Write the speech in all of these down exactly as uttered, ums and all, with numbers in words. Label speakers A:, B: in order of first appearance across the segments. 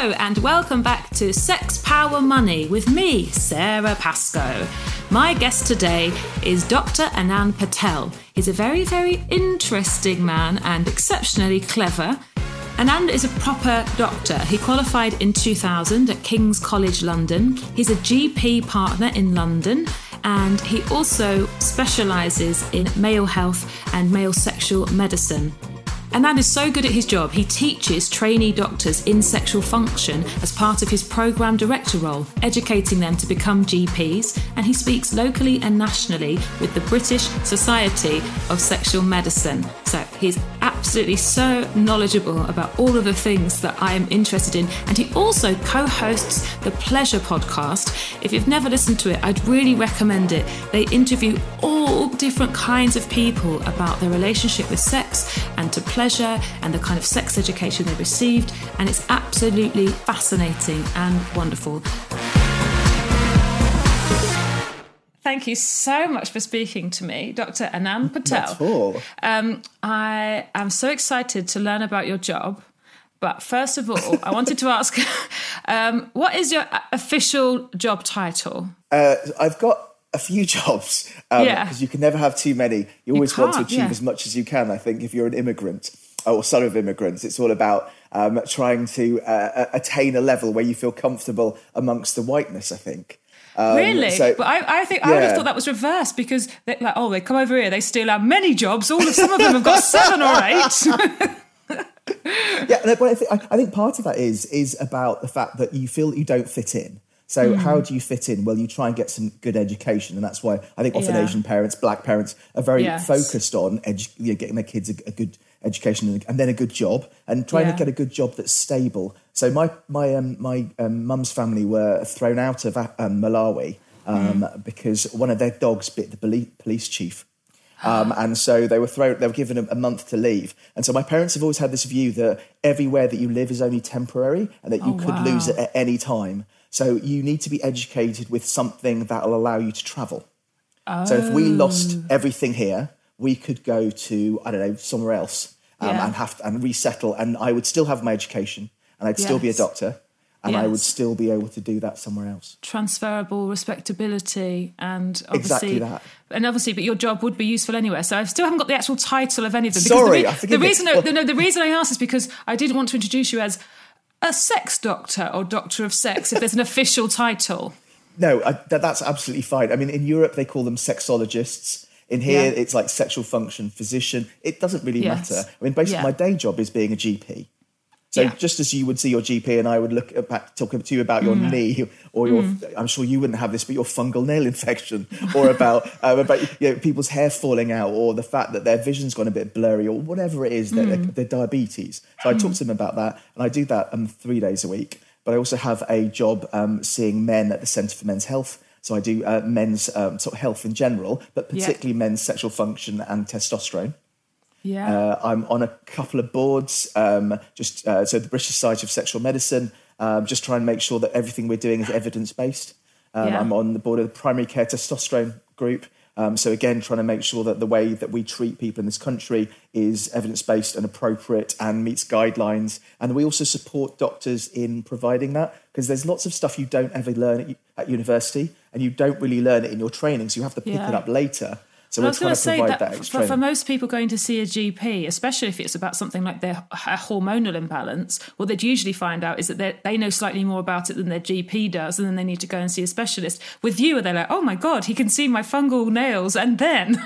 A: Hello and welcome back to Sex, Power, Money with me, Sarah Pascoe. My guest today is Doctor Anand Patel. He's a very, very interesting man and exceptionally clever. Anand is a proper doctor. He qualified in two thousand at King's College London. He's a G P partner in London, and he also specialises in male health and male sexual medicine. Anand is so good at his job, he teaches trainee doctors in sexual function as part of his programme director role, educating them to become G Ps, and he speaks locally and nationally with the British Society of Sexual Medicine. So he's absolutely so knowledgeable about all of the things that I am interested in, and he also co-hosts the Pleasure podcast. If you've never listened to it, I'd really recommend it. They interview all different kinds of people about their relationship with sex and to pleasure and the kind of sex education they received, and it's absolutely fascinating and wonderful. Thank you so much for speaking to me, Doctor Anand Patel.
B: Not at all.
A: Um, I am so excited to learn about your job. But first of all, I wanted to ask, um, what is your official job title?
B: Uh, I've got a few jobs, um,
A: Yeah.
B: because you can never have too many. You always
A: You
B: want to
A: can't,
B: achieve
A: yeah.
B: as much as you can, I think, if you're an immigrant or son of immigrants. It's all about um, trying to uh, attain a level where you feel comfortable amongst the whiteness, I think. Um,
A: Really?
B: so-
A: but I, I think I would have
B: yeah.
A: thought that was reversed, because they like, oh, they come over here, they steal our many jobs. All of some of them have got seven or eight.
B: Yeah, no, but I think, I, I think part of that is is about the fact that you feel that you don't fit in. So
A: Mm.
B: how do you fit in? Well, you try and get some good education, and that's why I think often
A: Yeah.
B: Asian parents, black parents, are very
A: Yes.
B: focused on edu- you know, getting their kids a, a good education and, and then a good job, and trying
A: Yeah.
B: to get a good job that's stable. So my my um, my um, mum's family were thrown out of um, Malawi um,
A: Mm.
B: because one of their dogs bit the poli- police chief. Um, and so they were thrown, they were given a, a month to leave. And so my parents have always had this view that everywhere that you live is only temporary and that you
A: Oh,
B: could
A: wow.
B: lose it at any time. So you need to be educated with something that will allow you to travel.
A: Oh.
B: So if we lost everything here, we could go to, I don't know, somewhere else um,
A: Yeah.
B: and have to, and resettle. And I would still have my education and I'd still be a
A: Yes.
B: doctor and I would
A: Yes.
B: still be able to do that somewhere else.
A: Transferable respectability and obviously
B: Exactly that.
A: and obviously but your job would be useful anywhere, so I still haven't got the actual title of any of them, because
B: Sorry,
A: the,
B: I
A: re-
B: forgive
A: the
B: me.
A: reason I,
B: Well-
A: the, no, the reason I asked is because I didn't want to introduce you as a sex doctor or doctor of sex if there's an official title.
B: No, I, that, that's absolutely fine. I mean, in Europe, they call them sexologists. In here,
A: Yeah.
B: it's like sexual function physician. It doesn't really
A: Yes.
B: matter. I mean, basically,
A: Yeah.
B: my day job is being a G P. So
A: Yeah.
B: just as you would see your G P and I would look at back, talk to you about your
A: Mm.
B: knee or your, I'm sure you wouldn't have this, but your fungal nail infection, or about um, about you know, people's hair falling out, or the fact that their vision's gone a bit blurry, or whatever it is,
A: Mm.
B: their, their diabetes. So I talk to them about that, and I do that um, three days a week. But I also have a job um, seeing men at the Centre for Men's Health. So I do uh, men's um, sort of health in general, but
A: Yeah.
B: particularly men's sexual function and testosterone.
A: Yeah.
B: Uh, I'm on a couple of boards, um, just uh, so the British Society of Sexual Medicine, um, just trying to make sure that everything we're doing is evidence-based. Um,
A: Yeah.
B: I'm on the board of the Primary Care Testosterone Group. Um, so again, trying to make sure that the way that we treat people in this country is evidence-based and appropriate and meets guidelines. And we also support doctors in providing that, because there's lots of stuff you don't ever learn at, at university, and you don't really learn it in your training, so you have to pick
A: Yeah.
B: it up later. So
A: Well, I
B: we're
A: was
B: trying
A: going
B: to
A: to say
B: provide
A: that,
B: that,
A: for,
B: extra
A: for most people going to see a G P, especially if it's about something like their a hormonal imbalance, what they'd usually find out is that they they know slightly more about it than their G P does, and then they need to go and see a specialist. With you, they're like, oh my God, he can see my fungal nails, and then...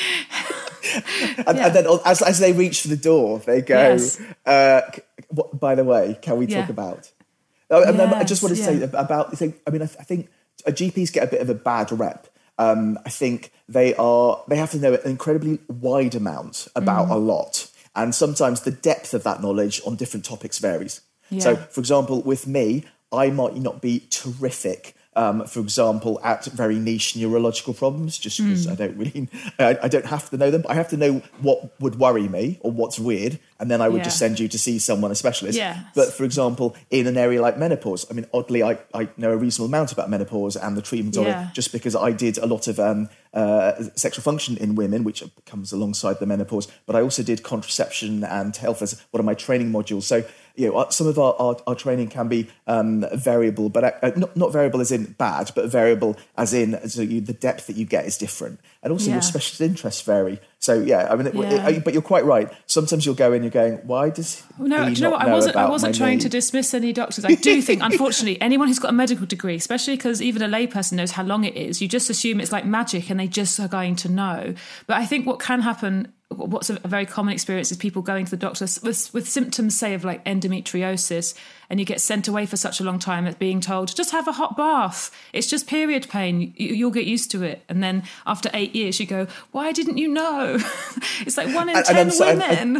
B: And,
A: Yeah.
B: and then as, as they reach for the door, they go,
A: Yes.
B: uh, c- what, by the way, can we talk
A: Yeah.
B: about? Oh, and then I just
A: Yes,
B: want to say
A: yeah.
B: about, I think, I mean, I, th- I think G Ps get a bit of a bad rep. Um, I think they are, they have to know an incredibly wide amount about
A: Mm.
B: a lot. And sometimes the depth of that knowledge on different topics varies.
A: Yeah.
B: So, for example, with me, I might not be terrific, um, for example, at very niche neurological problems, just because
A: Mm.
B: I don't really, I, I don't have to know them. I have to know what would worry me or what's weird, and then I would
A: Yeah.
B: just send you to see someone, a specialist.
A: Yes.
B: But for example, in an area like menopause, I mean, oddly, I, I know a reasonable amount about menopause and the treatment of
A: Yeah.
B: it, just because I did a lot of um, uh, sexual function in women, which comes alongside the menopause. But I also did contraception and health as one of my training modules. So you know, some of our, our, our training can be um, variable, but uh, not, not variable as in bad, but variable as in so you, the depth that you get is different. And also
A: yeah.
B: your specialist interests vary. So, yeah, I mean,
A: yeah.
B: it, but you're quite right. Sometimes you'll go in, you're going, why does
A: no,
B: he
A: do you know
B: not
A: what?
B: know
A: I wasn't, I
B: about
A: wasn't
B: my
A: trying
B: need?
A: to dismiss any doctors. I do think, unfortunately, anyone who's got a medical degree, especially because even a layperson knows how long it is, you just assume it's like magic and they just are going to know. But I think what can happen, what's a very common experience is people going to the doctor with, with symptoms, say, of like endometriosis, and you get sent away for such a long time as being told, just have a hot bath. It's just period pain. You, you'll get used to it. And then after eight years, you go, why didn't you know? It's like one in
B: And-
A: ten
B: and I'm so-
A: women.
B: and-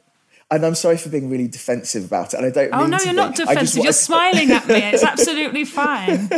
B: And I'm sorry for being really defensive about it. And I don't
A: Oh,
B: mean
A: no,
B: to
A: you're
B: be.
A: not
B: I just
A: defensive.
B: want-
A: You're smiling at me. It's absolutely fine.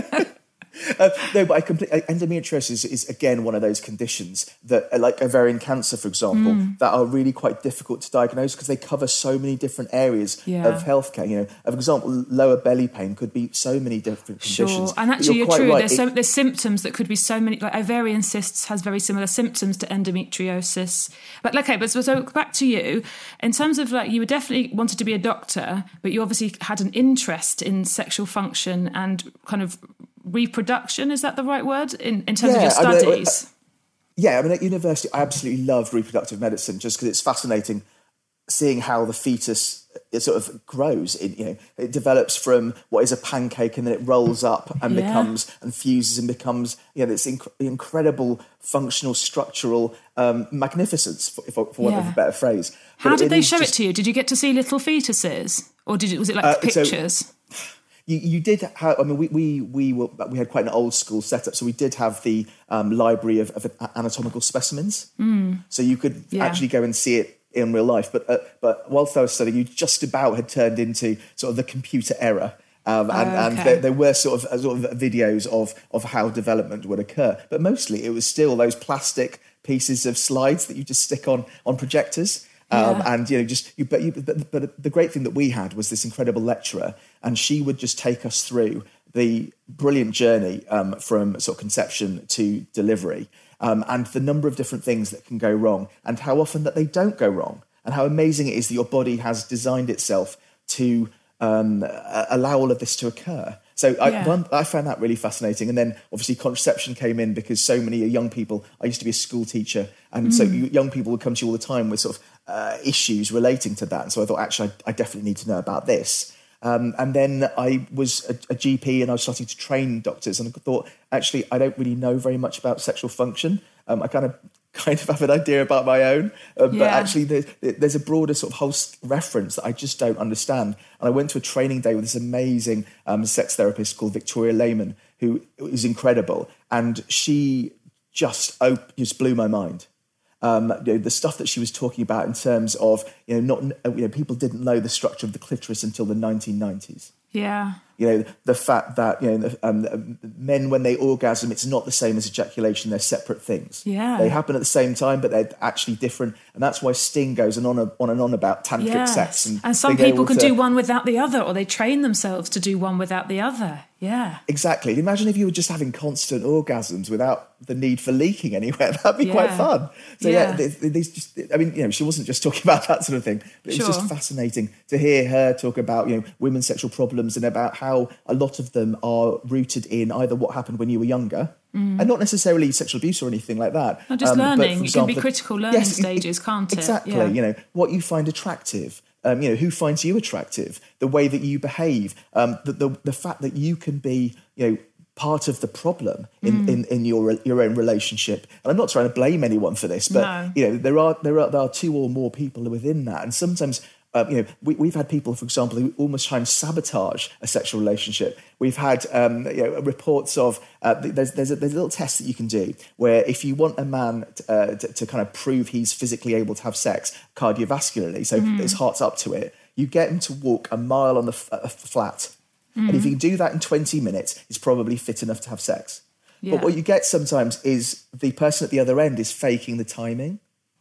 B: Uh, no, but I completely, endometriosis is, again, one of those conditions that, uh, like ovarian cancer, for example,
A: Mm.
B: that are really quite difficult to diagnose because they cover so many different areas
A: Yeah.
B: of healthcare. You know, for example, lower belly pain could be so many different conditions.
A: Sure, and
B: But
A: actually, you're,
B: quite
A: true.
B: right.
A: There's,
B: It-
A: so, there's symptoms that could be so many. Like ovarian cysts has very similar symptoms to endometriosis. But okay, but so, so back to you. In terms of like, you were definitely wanted to be a doctor, but you obviously had an interest in sexual function and kind of reproduction. Is that the right word in, in terms
B: Yeah,
A: of your
B: I mean,
A: studies?
B: uh, Yeah, I mean, at university, I absolutely loved reproductive medicine just because it's fascinating seeing how the fetus it sort of grows. It, you know, it develops from what is a pancake and then it rolls up and
A: Yeah.
B: becomes and fuses and becomes, you know, this inc- incredible functional structural um, magnificence, for, for, for want of
A: Yeah.
B: a better phrase.
A: How
B: But
A: did
B: it
A: they
B: is
A: show
B: just-
A: it to you? Did you get to see little fetuses, or did it was it like
B: Uh, so-
A: pictures?
B: You, you did have, I mean, we, we, we, were, we had quite an old school setup. So we did have the um, library of, of anatomical specimens. Mm. So you could
A: Yeah.
B: actually go and see it in real life. But uh, but whilst I was studying, you just about had turned into sort of the computer era. Um, and,
A: Oh,
B: and
A: okay.
B: there, there were sort of, uh, sort of videos of, of how development would occur. But mostly it was still those plastic pieces of slides that you just stick on, on projectors. Um,
A: Yeah.
B: And, you know, just, you, but, you, but, but the great thing that we had was this incredible lecturer, and she would just take us through the brilliant journey um, from sort of conception to delivery, um, and the number of different things that can go wrong and how often that they don't go wrong, and how amazing it is that your body has designed itself to um, allow all of this to occur. So I,
A: Yeah.
B: one, I found that really fascinating. And then obviously contraception came in because so many young people, I used to be a school teacher, and so
A: Mm.
B: young people would come to you all the time with sort of uh, issues relating to that. And so I thought, actually, I, I definitely need to know about this. Um, and then I was a, a G P and I was starting to train doctors, and I thought, actually, I don't really know very much about sexual function. Um, I kind of kind of have an idea about my own, uh, but
A: Yeah.
B: actually there's, there's a broader sort of whole s- reference that I just don't understand. And I went to a training day with this amazing um, sex therapist called Victoria Lehman, who is incredible. And she just, op- just blew my mind. Um, you know, the stuff that she was talking about in terms of, you know, not, you know, people didn't know the structure of the clitoris until the nineteen nineties.
A: Yeah.
B: You know, the fact that, you know, the, um, men, when they orgasm, it's not the same as ejaculation. They're separate things.
A: Yeah.
B: They happen at the same time, but they're actually different. And that's why Sting goes on, on, on and on about tantric
A: Yes.
B: sex. And,
A: And some
B: they go
A: people can
B: to-
A: do one without the other, or they train themselves to do one without the other. Yeah.
B: Exactly. Imagine if you were just having constant orgasms without the need for leaking anywhere. That'd be
A: Yeah.
B: quite fun. So yeah,
A: Yeah.
B: they, they, they just, I mean, you know, she wasn't just talking about that sort of thing, but it was
A: Sure.
B: just fascinating to hear her talk about, you know, women's sexual problems and about how a lot of them are rooted in either what happened when you were younger, and not necessarily sexual abuse or anything like that.
A: Not just
B: Um, but,
A: learning.
B: for
A: It can be
B: example,
A: critical learning
B: yes, e-
A: stages, can't it?
B: Exactly.
A: Yeah.
B: You know, what you find attractive. Um, you know, who finds you attractive, the way that you behave, um, the, the the fact that you can be, you know, part of the problem in,
A: Mm.
B: in, in your your own relationship. And I'm not trying to blame anyone for this, but
A: No.
B: you know, there are there are there are two or more people within that, and sometimes. Um, you know, we, we've had people, for example, who almost try and sabotage a sexual relationship. We've had um, you know, reports of uh, there's there's a, there's a little test that you can do where if you want a man to, uh, to, to kind of prove he's physically able to have sex cardiovascularly, so
A: Mm-hmm.
B: his heart's up to it, you get him to walk a mile on the f- uh, flat, and
A: Mm-hmm.
B: if you can do that in twenty minutes, he's probably fit enough to have sex.
A: Yeah.
B: But what you get sometimes is the person at the other end is faking the timing.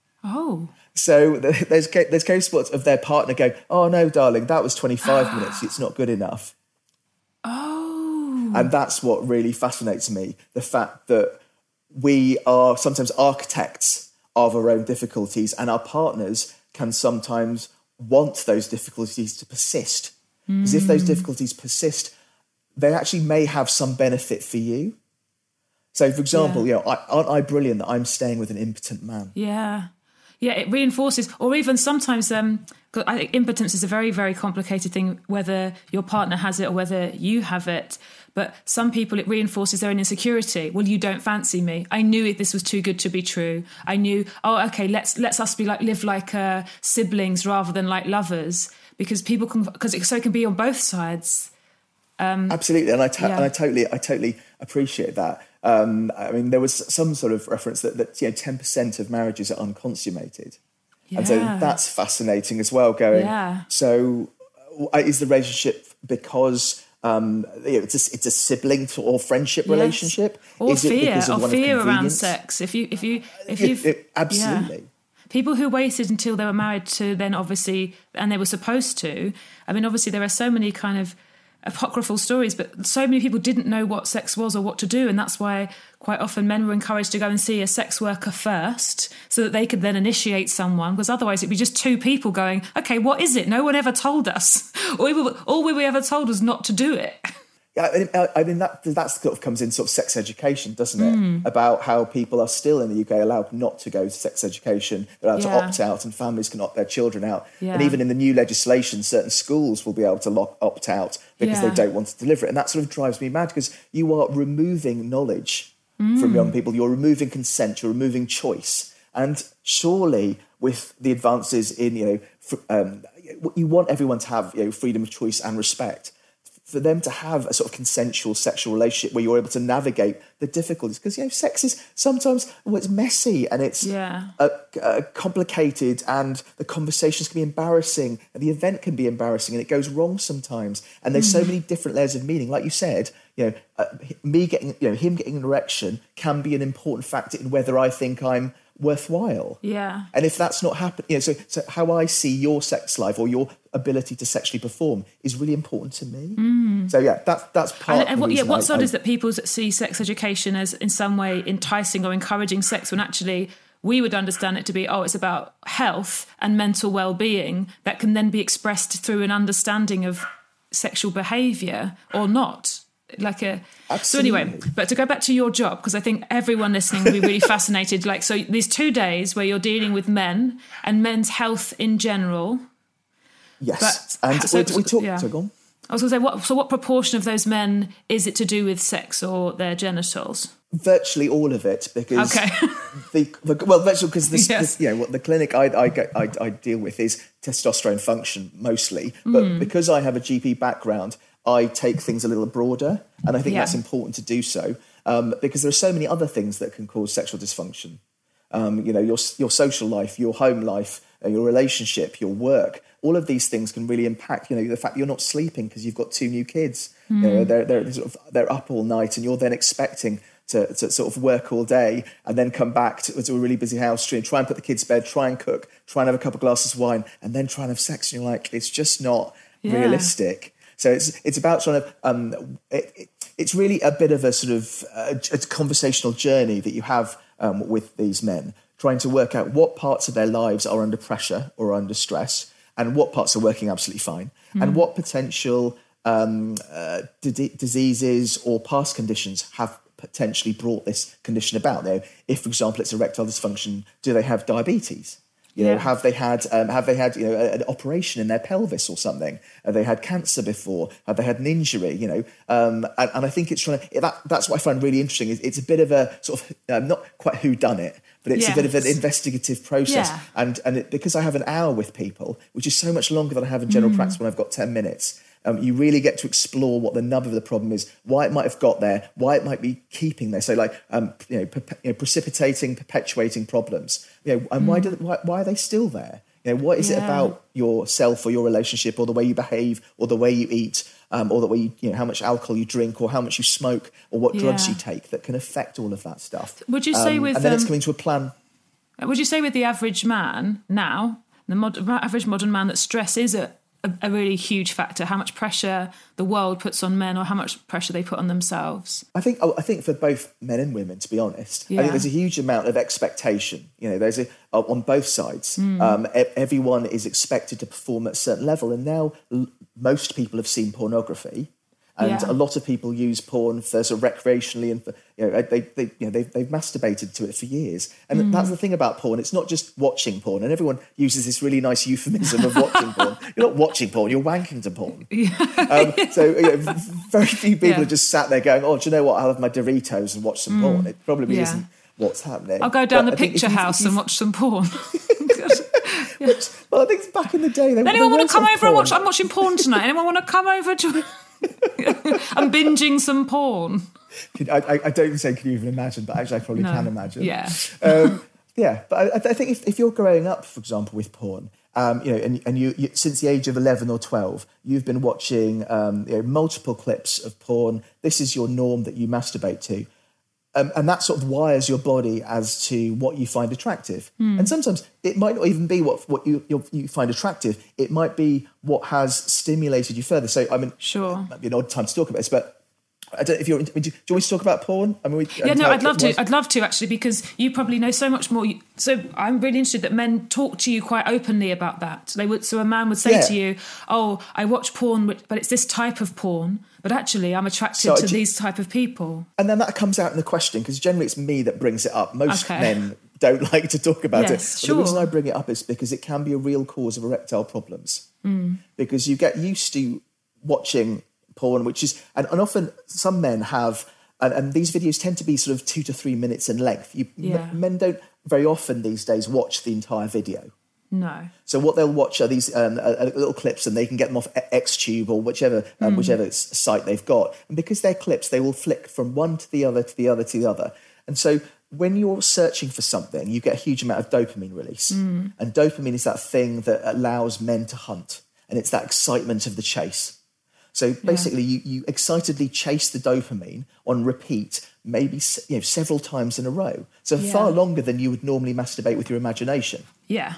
A: Oh.
B: So th- there's ca- there's case spots of their partner going, "Oh no, darling, that was twenty-five minutes. It's not good enough."
A: Oh.
B: And that's what really fascinates me: the fact that we are sometimes architects of our own difficulties, and our partners can sometimes want those difficulties to persist. Because mm. if those difficulties persist, they actually may have some benefit for you. So, for example, yeah. you know, I, aren't I brilliant that I'm staying with an impotent man?
A: Yeah. Yeah, it reinforces, or even sometimes, um, I think impotence is a very, very complicated thing, whether your partner has it or whether you have it. But some people, it reinforces their own insecurity. Well, you don't fancy me. I knew it, this was too good to be true. I knew, oh, okay, let's let's us be like live like uh, siblings rather than like lovers, because people can, because it so it can be on both sides. Um,
B: Absolutely, and I to-
A: yeah.
B: and I totally I totally appreciate that. Um, I mean, there was some sort of reference that, that you know, ten percent of marriages are unconsummated. Yeah. And so that's fascinating as well, going,
A: yeah.
B: so uh, is the relationship because um, you know, it's, a, it's a sibling or friendship yes. relationship?
A: Or
B: is
A: fear,
B: it
A: or fear around sex. If you, if you, if you,
B: it, it, Absolutely.
A: Yeah. People who waited until they were married to then obviously, and they were supposed to, I mean, obviously there are so many kind of apocryphal stories, but so many people didn't know what sex was or what to do, and that's why quite often men were encouraged to go and see a sex worker first so that they could then initiate someone, because otherwise it'd be just two people going, okay, what is it? No one ever told us. All we were, all we were ever told was not to do it.
B: Yeah, I mean, I mean that that sort of comes in sort of sex education, doesn't it?
A: Mm.
B: About how people are still in the U K allowed not to go to sex education. They're allowed
A: yeah.
B: to opt out, and families can opt their children out.
A: Yeah.
B: And even in the new legislation, certain schools will be able to lock, opt out because
A: yeah.
B: they don't want to deliver it. And that sort of drives me mad, because you are removing knowledge mm. from young people. You're removing consent. You're removing choice. And surely, with the advances in, you know, fr- um, you want everyone to have, you know, freedom of choice and respect. For them to have a sort of consensual sexual relationship where you're able to navigate the difficulties, because, you know, sex is sometimes, well, it's messy and it's
A: yeah.
B: uh, uh, complicated, and the conversations can be embarrassing and the event can be embarrassing, and it goes wrong sometimes. And there's mm. so many different layers of meaning. Like you said, you know, uh, me getting, you know, him getting an erection can be an important factor in whether I think I'm worthwhile.
A: Yeah.
B: And if that's not happening, you know, so, so how I see your sex life or your ability to sexually perform is really important to me.
A: Mm.
B: So yeah, that's that's part
A: and,
B: of
A: and
B: the
A: what, yeah,
B: reason
A: what's
B: I,
A: odd
B: I,
A: is that people see sex education as in some way enticing or encouraging sex, when actually we would understand it to be, oh, it's about health and mental well-being that can then be expressed through an understanding of sexual behaviour or not. Like a
B: Absolutely.
A: So anyway, but to go back to your job, because I think everyone listening will be really fascinated. Like, so these two days where you're dealing with men and men's health in general.
B: Yes,
A: but,
B: and
A: so,
B: we, we talked.
A: Yeah.
B: So go on.
A: I was going to say, what? So what proportion of those men is it to do with sex or their genitals?
B: Virtually all of it, because
A: okay.
B: the, the well, virtually because this,
A: yes.
B: this, you know, what the clinic I I, get, I I deal with is testosterone function mostly, but mm. because I have a G P background, I take things a little broader, and I think
A: yeah.
B: that's important to do so, um, because there are so many other things that can cause sexual dysfunction. Um, you know, your your social life, your home life, uh, your relationship, your work. All of these things can really impact. You know, the fact that you're not sleeping because you've got two new kids. Mm. You know, they're they're sort of they're up all night, and you're then expecting to, to sort of work all day and then come back to, to a really busy house, and try and put the kids to bed, try and cook, try and have a couple of glasses of wine, and then try and have sex. And you're like, it's just not yeah. realistic. So it's it's about trying to. Um, it, it, it's really a bit of a sort of uh, a conversational journey that you have um, with these men, trying to work out what parts of their lives are under pressure or under stress, and what parts are working absolutely fine, mm. and what potential um, uh, d- diseases or past conditions have potentially brought this condition about. You know, if, for example, it's erectile dysfunction, do they have diabetes? You know, yeah. have they had um, have they had you know an operation in their pelvis or something? Have they had cancer before? Have they had an injury? You know, um, and, and I think it's trying to that. That's what I find really interesting. Is it's a bit of a sort of um, not quite who done it, but it's yes. a bit of an investigative process.
A: Yeah.
B: And and it, because I have an hour with people, which is so much longer than I have in general mm. practice when I've got ten minutes. Um, you really get to explore what the nub of the problem is, why it might have got there, why it might be keeping there. So, like, um, you know, per, you know, precipitating, perpetuating problems. You know, and mm. why, do, why why are they still there? You know, what is yeah. it about yourself or your relationship, or the way you behave, or the way you eat, um, or the way you, you know, how much alcohol you drink, or how much you smoke, or what
A: yeah.
B: drugs you take that can affect all of that stuff?
A: Would you say
B: um,
A: with
B: and then
A: um,
B: it's coming to a plan?
A: Would you say with the average man now, the mod, average modern man, that stress is a a, a really huge factor, how much pressure the world puts on men or how much pressure they put on themselves?
B: I think I think for both men and women, to be honest,
A: Yeah.
B: I think there's a huge amount of expectation. You know, there's a on both sides.
A: Mm.
B: Um, e- everyone is expected to perform at a certain level, and now l- most people have seen pornography. And
A: Yeah.
B: a lot of people use porn for sort of recreationally, and for, you know, they they you know they've, they've masturbated to it for years. And
A: Mm.
B: that's the thing about porn; it's not just watching porn. And everyone uses this really nice euphemism of watching porn. You're not watching porn; you're wanking to porn. Um, so you know, very few people
A: Yeah.
B: are just sat there going, "Oh, do you know what? I'll have my Doritos and watch some porn." It probably
A: Yeah.
B: isn't what's happening.
A: I'll go down
B: But
A: the
B: I think if
A: picture
B: you-
A: house
B: if you-
A: and watch some porn.
B: Which, well, I think back in the day, they,
A: Anyone want to come over
B: porn.
A: and watch? I'm watching porn tonight. Anyone want to come over to? I'm binging some porn.
B: I, I, I don't say can you even imagine, but actually I probably
A: No.
B: can imagine.
A: Yeah.
B: um, yeah, but I, I think if, if you're growing up, for example, with porn, um, you know, and, and you, you since the age of eleven or twelve, you've been watching um, you know, multiple clips of porn. This is your norm that you masturbate to. Um, and that sort of wires your body as to what you find attractive.
A: Hmm.
B: And sometimes it might not even be what, what you, you you find attractive. It might be what has stimulated you further. So, I mean,
A: Sure.
B: it might be an odd time to talk about this, but I don't know if you're. Do you, do you want me to talk about porn? I mean, we,
A: Yeah,
B: and
A: no,
B: how
A: I'd love
B: it was?
A: to. I'd love to actually, because you probably know so much more. So I'm really interested that men talk to you quite openly about that. They would. So a man would say
B: Yeah.
A: to you, "Oh, I watch porn, but it's this type of porn. But actually, I'm attracted
B: So
A: to
B: do-
A: these type of people."
B: And then that comes out in the question, because generally it's me that brings it up. Most
A: Okay.
B: men don't like to talk about
A: Yes,
B: it. But
A: sure.
B: the reason I bring it up is because it can be a real cause of erectile problems. Mm. Because you get used to watching porn, which is, and, and often some men have, and, and these videos tend to be sort of two to three minutes in length. You,
A: Yeah.
B: Men don't very often these days watch the entire video.
A: No.
B: So what they'll watch are these um, uh, uh, little clips, and they can get them off XTube or whichever um, whichever s- site they've got. And because they're clips, they will flick from one to the other to the other to the other. And so when you're searching for something, you get a huge amount of dopamine release. And dopamine is that thing that allows men to hunt, and it's that excitement of the chase. So basically, you, you excitedly chase the dopamine on repeat, maybe s- you know, several times in a row. So
A: Yeah.
B: far longer than you would normally masturbate with your imagination.
A: Yeah.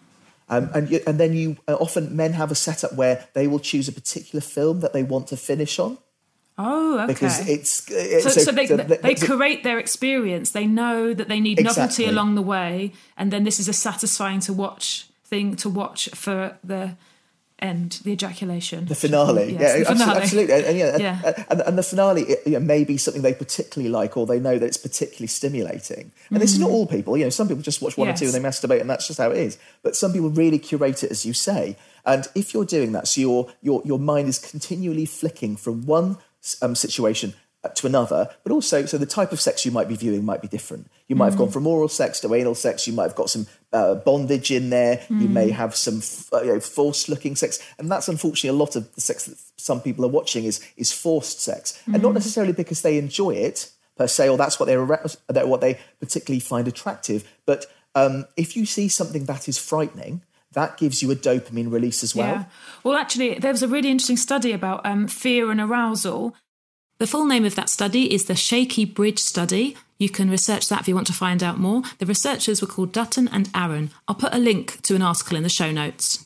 B: Um, and you, and then you uh, often men have a setup where they will choose a particular film that they want to finish on,
A: Oh, okay.
B: because it's, it's
A: so, so they
B: so
A: they, they
B: so-
A: curate their experience. They know that they need novelty
B: Exactly.
A: along the way, and then this is a satisfying to watch thing to watch for the end, the ejaculation,
B: the finale.
A: Yes,
B: yeah,
A: the
B: abso-
A: finale.
B: absolutely. And, and, yeah, and-
A: Yeah.
B: And, and the finale, it, you know, may be something they particularly like, or they know that it's particularly stimulating. And this is not all people. You know, some people just watch one or two
A: Yes.
B: and they masturbate, and that's just how it is. But some people really curate it, as you say. And if you're doing that, so your your your mind is continually flicking from one um, situation to another, but also, so the type of sex you might be viewing might be different. You might have gone from oral sex to anal sex. You might have got some uh, bondage in there. You may have some f- uh, you know, forced-looking sex, and that's unfortunately a lot of the sex that some people are watching is is forced sex, and not necessarily because they enjoy it per se, or that's what they're that what they particularly find attractive. But um, if you see something that is frightening, that gives you a dopamine release as well.
A: Yeah. Well, actually, there was a really interesting study about um, fear and arousal. The full name of that study is the Shaky Bridge Study. You can research that if you want to find out more. The researchers were called Dutton and Aaron. I'll put a link to an article in the show notes.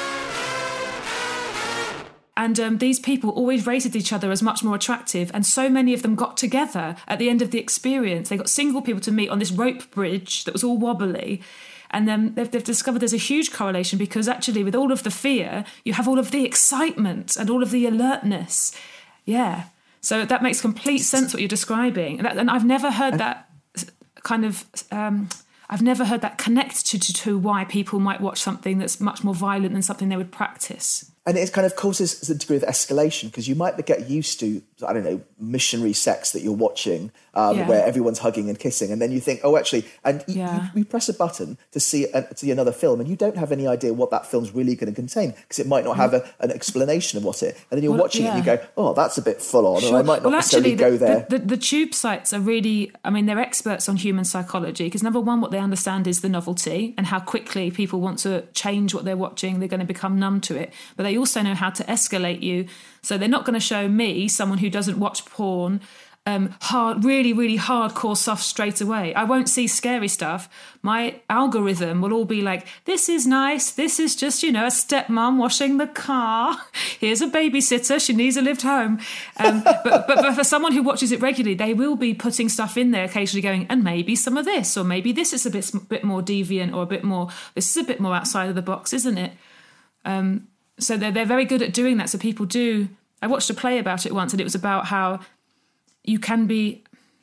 A: And um, these people always rated each other as much more attractive, and so many of them got together at the end of the experience. They got single people to meet on this rope bridge that was all wobbly. And then they've, they've discovered there's a huge correlation, because actually with all of the fear, you have all of the excitement and all of the alertness. Yeah. So that makes complete sense what you're describing. And, that, and I've never heard that kind of... Um, I've never heard that connect to, to, to why people might watch something that's much more violent than something they would practice.
B: And it kind of causes a degree of escalation, because you might get used to, I don't know, missionary sex that you're watching, um,
A: Yeah.
B: where everyone's hugging and kissing, and then you think, oh, actually, and you,
A: Yeah.
B: you, you press a button to see a, to see another film, and you don't have any idea what that film's really going to contain, because it might not have a, an explanation of what it. And then you're
A: Well,
B: watching it, and
A: yeah.
B: you go, oh, that's a bit full on,
A: Sure.
B: and I might not
A: well,
B: necessarily
A: actually,
B: go
A: the,
B: there.
A: The, the, the tube sites are really, I mean, they're experts on human psychology, because number one, what they understand is the novelty and how quickly people want to change what they're watching. They're going to become numb to it. But they also know how to escalate you. So they're not going to show me, someone who doesn't watch porn, um, hard, really, really hardcore stuff straight away. I won't see scary stuff. My algorithm will all be like, this is nice. This is just, you know, a stepmom washing the car. Here's a babysitter. She needs a lift home. Um, but, but, but for someone who watches it regularly, they will be putting stuff in there occasionally going, and maybe some of this, or maybe this is a bit, bit more deviant, or a bit more, this is a bit more outside of the box, isn't it? Um, so they're, they're very good at doing that. So people do, I watched a play about it once, and it was about how you can be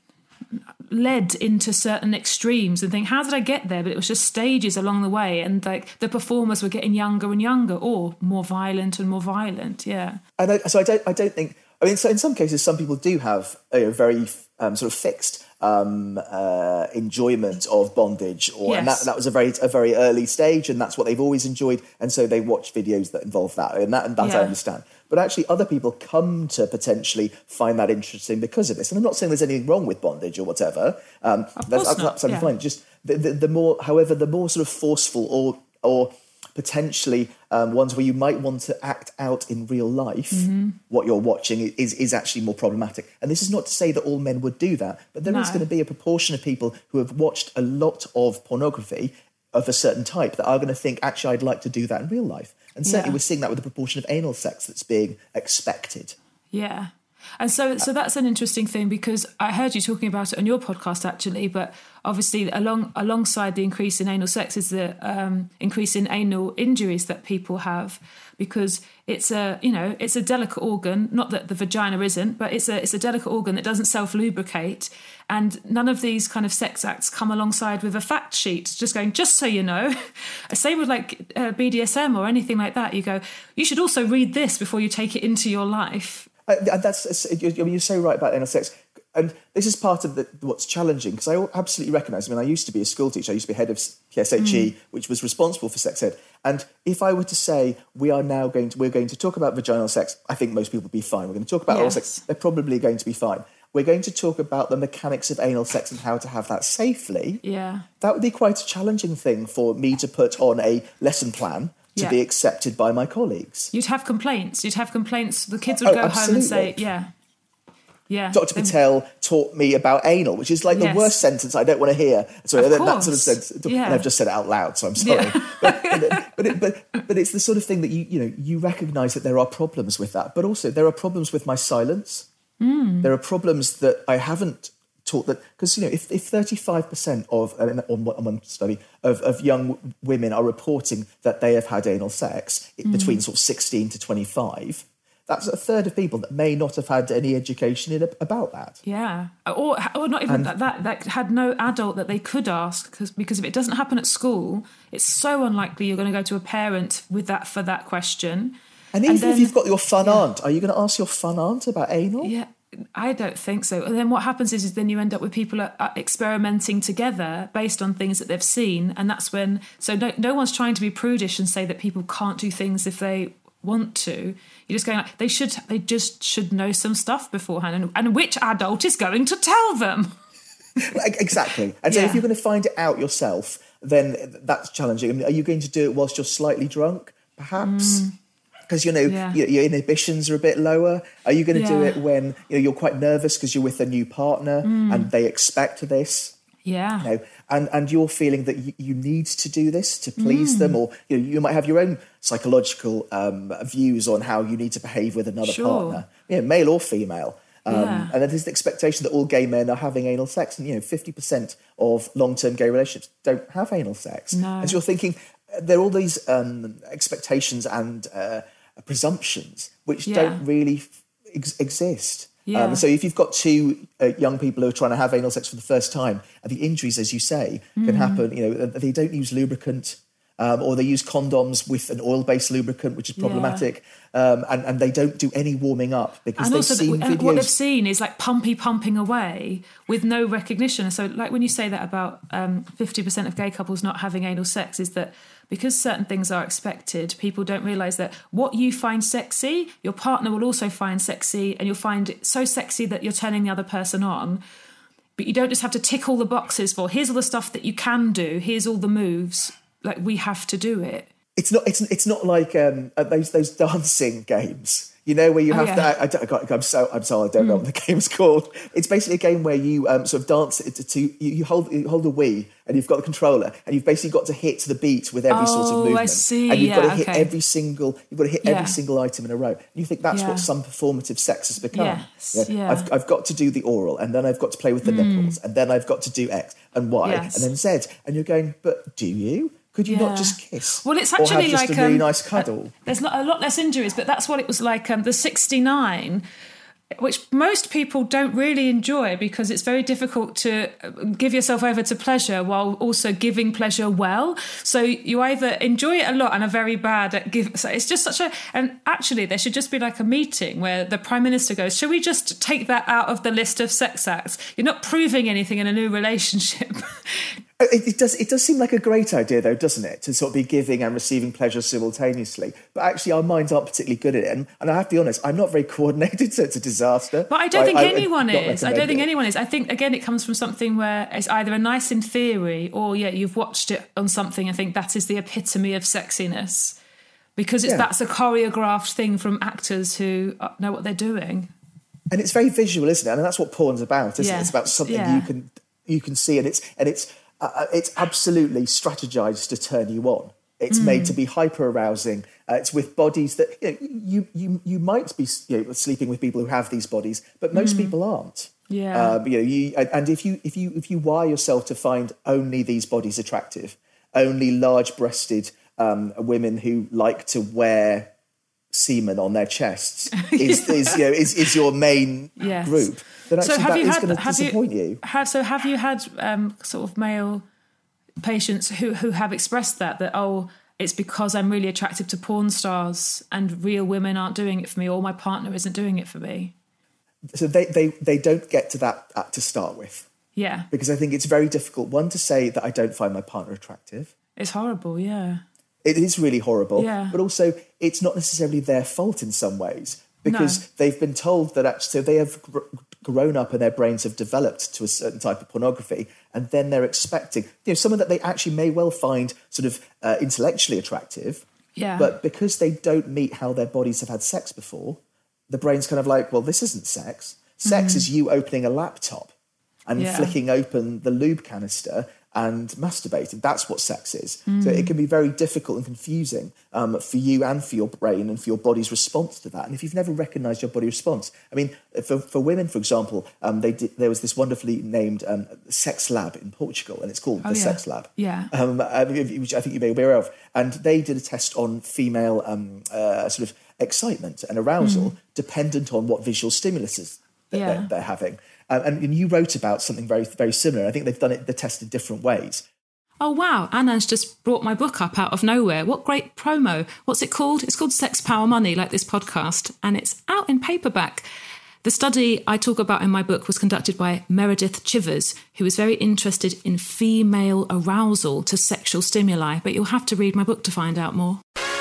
A: led into certain extremes and think, how did I get there? But it was just stages along the way, and like the performers were getting younger and younger, or more violent and more violent. Yeah.
B: And I, so I don't, I don't think. I mean, so in some cases, some people do have a very um, sort of fixed um, uh, enjoyment of bondage, or
A: Yes.
B: and that that was a very a very early stage, and that's what they've always enjoyed, and so they watch videos that involve that, and that and that
A: Yeah.
B: I understand. But actually, other people come to potentially find that interesting because of this. And I'm not saying there's anything wrong with bondage or whatever. Um,
A: Of
B: that's,
A: course
B: that's
A: not,
B: absolutely
A: yeah.
B: fine. Just the, the, the more, however, the more sort of forceful or or potentially um, ones where you might want to act out in real life,
A: Mm-hmm.
B: what you're watching is is actually more problematic. And this is not to say that all men would do that, but there is
A: No.
B: going to be a proportion of people who have watched a lot of pornography of a certain type that are going to think, actually, I'd like to do that in real life. And certainly
A: Yeah.
B: we're seeing that with the proportion of anal sex that's being expected.
A: Yeah. And so so that's an interesting thing, because I heard you talking about it on your podcast, actually, but obviously along alongside the increase in anal sex is the um, increase in anal injuries that people have, because it's a, you know, it's a delicate organ, not that the vagina isn't, but it's a it's a delicate organ that doesn't self-lubricate. And none of these kind of sex acts come alongside with a fact sheet, just going, just so you know. Same with like uh, B D S M or anything like that. You go, you should also read this before you take it into your life.
B: Uh, and that's you're, you're so right about anal sex, and this is part of the, what's challenging, because I absolutely recognise. I mean, I used to be a school teacher. I used to be head of P S H E, mm. which was responsible for sex ed. And if I were to say we are now going to we're going to talk about vaginal sex, I think most people would be fine. We're going to talk about
A: Yes.
B: oral sex. They're probably going to be fine. We're going to talk about the mechanics of anal sex and how to have that safely.
A: Yeah,
B: that would be quite a challenging thing for me to put on a lesson plan to
A: Yeah.
B: be accepted by my colleagues.
A: you'd have complaints. You'd have complaints. The kids would
B: Oh,
A: go home and say,
B: absolutely.
A: yeah. Yeah.
B: Doctor Patel taught me about anal, which is like
A: Yes.
B: the worst sentence I don't want to hear. Sorry,
A: Of
B: that, that
A: course.
B: sort of sense.
A: Yeah.
B: And I've just said it out loud, so I'm sorry.
A: Yeah.
B: but, but, it, but but it's the sort of thing that you you know you recognise that there are problems with that, but also there are problems with my silence.
A: Mm.
B: There are problems that I haven't taught that, because you know if, if thirty-five percent of uh, on one on one study of, of young women are reporting that they have had anal sex
A: Mm.
B: between sort of sixteen to twenty-five. That's a third of people that may not have had any education in, about that.
A: Yeah, or or not even
B: And-
A: that, that that had no adult that they could ask, because because if it doesn't happen at school, it's so unlikely you're going to go to a parent with that for that question.
B: And even
A: And then-
B: if you've got your fun
A: yeah.
B: aunt, are you going to ask your fun aunt about anal?
A: Yeah, I don't think so. And then what happens is, is then you end up with people uh, uh, experimenting together based on things that they've seen, and that's when. So no, no one's trying to be prudish and say that people can't do things if they want to. You're just going like, they should. They just should know some stuff beforehand, and, and which adult is going to tell them?
B: Exactly. And so
A: Yeah.
B: if you're going to find it out yourself, then that's challenging. I mean, are you going to do it whilst you're slightly drunk, perhaps? Because, you know,
A: Yeah.
B: your, your inhibitions are a bit lower. Are you going to do
A: Yeah.
B: it when you know, you're quite nervous because you're with a new partner and they expect this?
A: Yeah.
B: You know, and, and you're feeling that you, you need to do this to please them, or you know, you might have your own psychological um, views on how you need to behave with another
A: Sure.
B: partner, you know, male or female. Um,
A: Yeah.
B: And then there's the expectation that all gay men are having anal sex, and you know, fifty percent of long-term gay relationships don't have anal sex.
A: No.
B: And so you're thinking uh, there are all these um, expectations and uh, presumptions which
A: Yeah.
B: don't really ex- exist.
A: Yeah.
B: Um, so if you've got two uh, young people who are trying to have anal sex for the first time, and the injuries, as you say,
A: Mm.
B: can happen, you know, they don't use lubricant, um, or they use condoms with an oil-based lubricant, which is problematic, um, and, and they don't do any warming up because
A: And
B: they've
A: also,
B: seen
A: the, and what they've
B: videos.
A: seen is like pumpy pumping away with no recognition. So, like when you say that about um, fifty percent of gay couples not having anal sex, is that because certain things are expected, people don't realise that what you find sexy, your partner will also find sexy, and you'll find it so sexy that you're turning the other person on. But you don't just have to tick all the boxes for, here's all the stuff that you can do, here's all the moves. Like, we have to do it.
B: It's not. It's it's not like um, uh, those those dancing games. You know, where you
A: Oh,
B: have
A: yeah.
B: to. I, I, don't- I'm so. I'm sorry. I don't know what the game's called. It's basically a game where you um, sort of dance it to. to you, you hold you hold a Wii and you've got the controller and you've basically got to hit the beat with every sort of
A: Oh, I
B: movement.
A: see.
B: And you've got
A: Yeah,
B: to hit
A: okay.
B: every single. You've got to hit
A: Yeah.
B: every single item in a row. And you think that's
A: Yeah.
B: what some performative sex has become.
A: Yes, yeah.
B: I've I've got to do the oral and then I've got to play with the nipples and then I've got to do X and Y
A: Yes.
B: and then Z. And you're going, but do you? Could you
A: Yeah.
B: not just kiss?
A: Well, it's
B: or
A: actually
B: have just
A: like
B: a really
A: um,
B: nice cuddle.
A: There's not, a lot less injuries, but that's what it was like. Um, the sixty-nine, which most people don't really enjoy because it's very difficult to give yourself over to pleasure while also giving pleasure well. So you either enjoy it a lot and are very bad at give. So it's just such a. And actually, there should just be like a meeting where the Prime Minister goes, "Shall we just take that out of the list of sex acts? You're not proving anything in a new relationship."
B: It, it does. It does seem like a great idea, though, doesn't it, to sort of be giving and receiving pleasure simultaneously? But actually, our minds aren't particularly good at it, and, and I have to be honest, I'm not very coordinated, so it's a disaster.
A: But I don't think
B: I, would
A: anyone
B: not
A: is. I don't
B: recommend
A: think
B: it.
A: anyone is. I think, again, it comes from something where it's either a nice in theory or, yeah, you've watched it on something and think that is the epitome of sexiness because it's,
B: Yeah.
A: that's a choreographed thing from actors who know what they're doing.
B: And it's very visual, isn't it? And that's what porn's about, isn't
A: Yeah.
B: it? It's about something
A: Yeah.
B: you can you can see, and it's and it's uh, it's absolutely strategized to turn you on. It's
A: Mm.
B: made to be hyper arousing. Uh, it's with bodies that you, know, you you you might be you know, sleeping with people who have these bodies, but most people aren't.
A: Yeah.
B: Um, you know, you and and if you if you if you wire yourself to find only these bodies attractive, only large-breasted um, women who like to wear semen on their chests is is you know is, is your main
A: Yes.
B: group, then actually that is going to
A: have
B: disappoint you.
A: Have, so have you had um, sort of male patients who, who have expressed that, that, oh, it's because I'm really attractive to porn stars and real women aren't doing it for me or my partner isn't doing it for me?
B: So they they they don't get to that uh, to start with,
A: Yeah.
B: because I think it's very difficult, one, to say that I don't find my partner attractive.
A: It's horrible, yeah.
B: It is really horrible,
A: Yeah.
B: but also it's not necessarily their fault in some ways, because
A: No.
B: they've been told that actually, so they have gr- grown up and their brains have developed to a certain type of pornography, and then they're expecting, you know, someone that they actually may well find sort of uh, intellectually attractive,
A: Yeah.
B: but because they don't meet how their bodies have had sex before, the brain's kind of like, well, this isn't sex. Sex is you opening a laptop and
A: Yeah.
B: flicking open the lube canister and masturbating. That's what sex is. So it can be very difficult and confusing um, for you and for your brain and for your body's response to that. And if you've never recognised your body response, I mean, for, for women, for example, um, they did, there was this wonderfully named um, sex lab in Portugal, and it's called
A: Oh,
B: the
A: yeah.
B: Sex Lab.
A: Yeah.
B: Um, uh, which I think you may be aware of. And they did a test on female um, uh, sort of excitement and arousal dependent on what visual stimulus is that
A: Yeah.
B: they're, they're having. Um, and, and you wrote about something very, very similar. I think they've done it, the test in different ways.
A: Oh, wow. Anna's just brought my book up out of nowhere. What great promo. What's it called? It's called Sex, Power, Money, like this podcast, and it's out in paperback. The study I talk about in my book was conducted by Meredith Chivers, who was very interested in female arousal to sexual stimuli, but you'll have to read my book to find out more.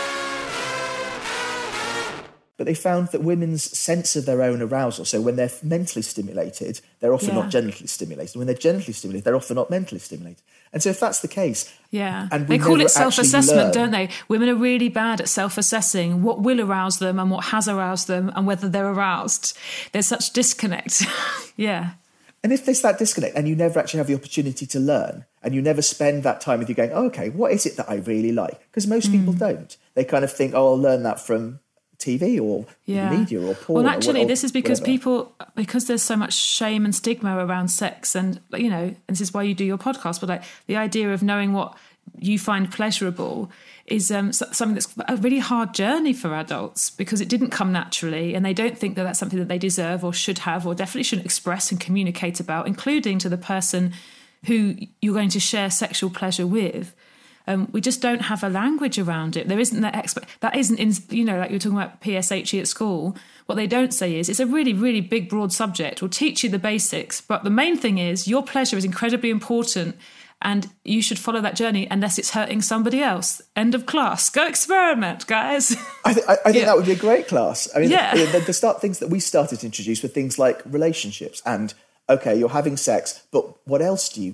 B: But they found that women's sense of their own arousal, so when they're mentally stimulated, they're often
A: Yeah.
B: not genitally stimulated. When they're genitally stimulated, they're often not mentally stimulated. And so if that's the case...
A: Yeah.
B: and we
A: They call
B: never
A: it self-assessment,
B: actually learn-
A: don't they? Women are really bad at self-assessing what will arouse them and what has aroused them and whether they're aroused. There's such disconnect. Yeah.
B: And if there's that disconnect and you never actually have the opportunity to learn and you never spend that time with you going, oh, okay, what is it that I really like? Because most
A: Mm.
B: people don't. They kind of think, oh, I'll learn that from T V or
A: Yeah.
B: media or porn.
A: Well,
B: or
A: actually,
B: what- or
A: this is because
B: whatever.
A: people, because there's so much shame and stigma around sex, and you know, and this is why you do your podcast. But like the idea of knowing what you find pleasurable is um, s- something that's a really hard journey for adults because it didn't come naturally, and they don't think that that's something that they deserve or should have, or definitely shouldn't express and communicate about, including to the person who you're going to share sexual pleasure with. Um, we just don't have a language around it. There isn't that expert. That isn't in, you know, like you were talking about P S H E at school. What they don't say is it's a really, really big, broad subject. We'll teach you the basics. But the main thing is your pleasure is incredibly important and you should follow that journey unless it's hurting somebody else. End of class. Go experiment, guys.
B: I, th- I, I think
A: Yeah.
B: that would be a great class. I mean,
A: Yeah.
B: the, the, the start things that we started to introduce were things like relationships and, okay, you're having sex, but what else do you do?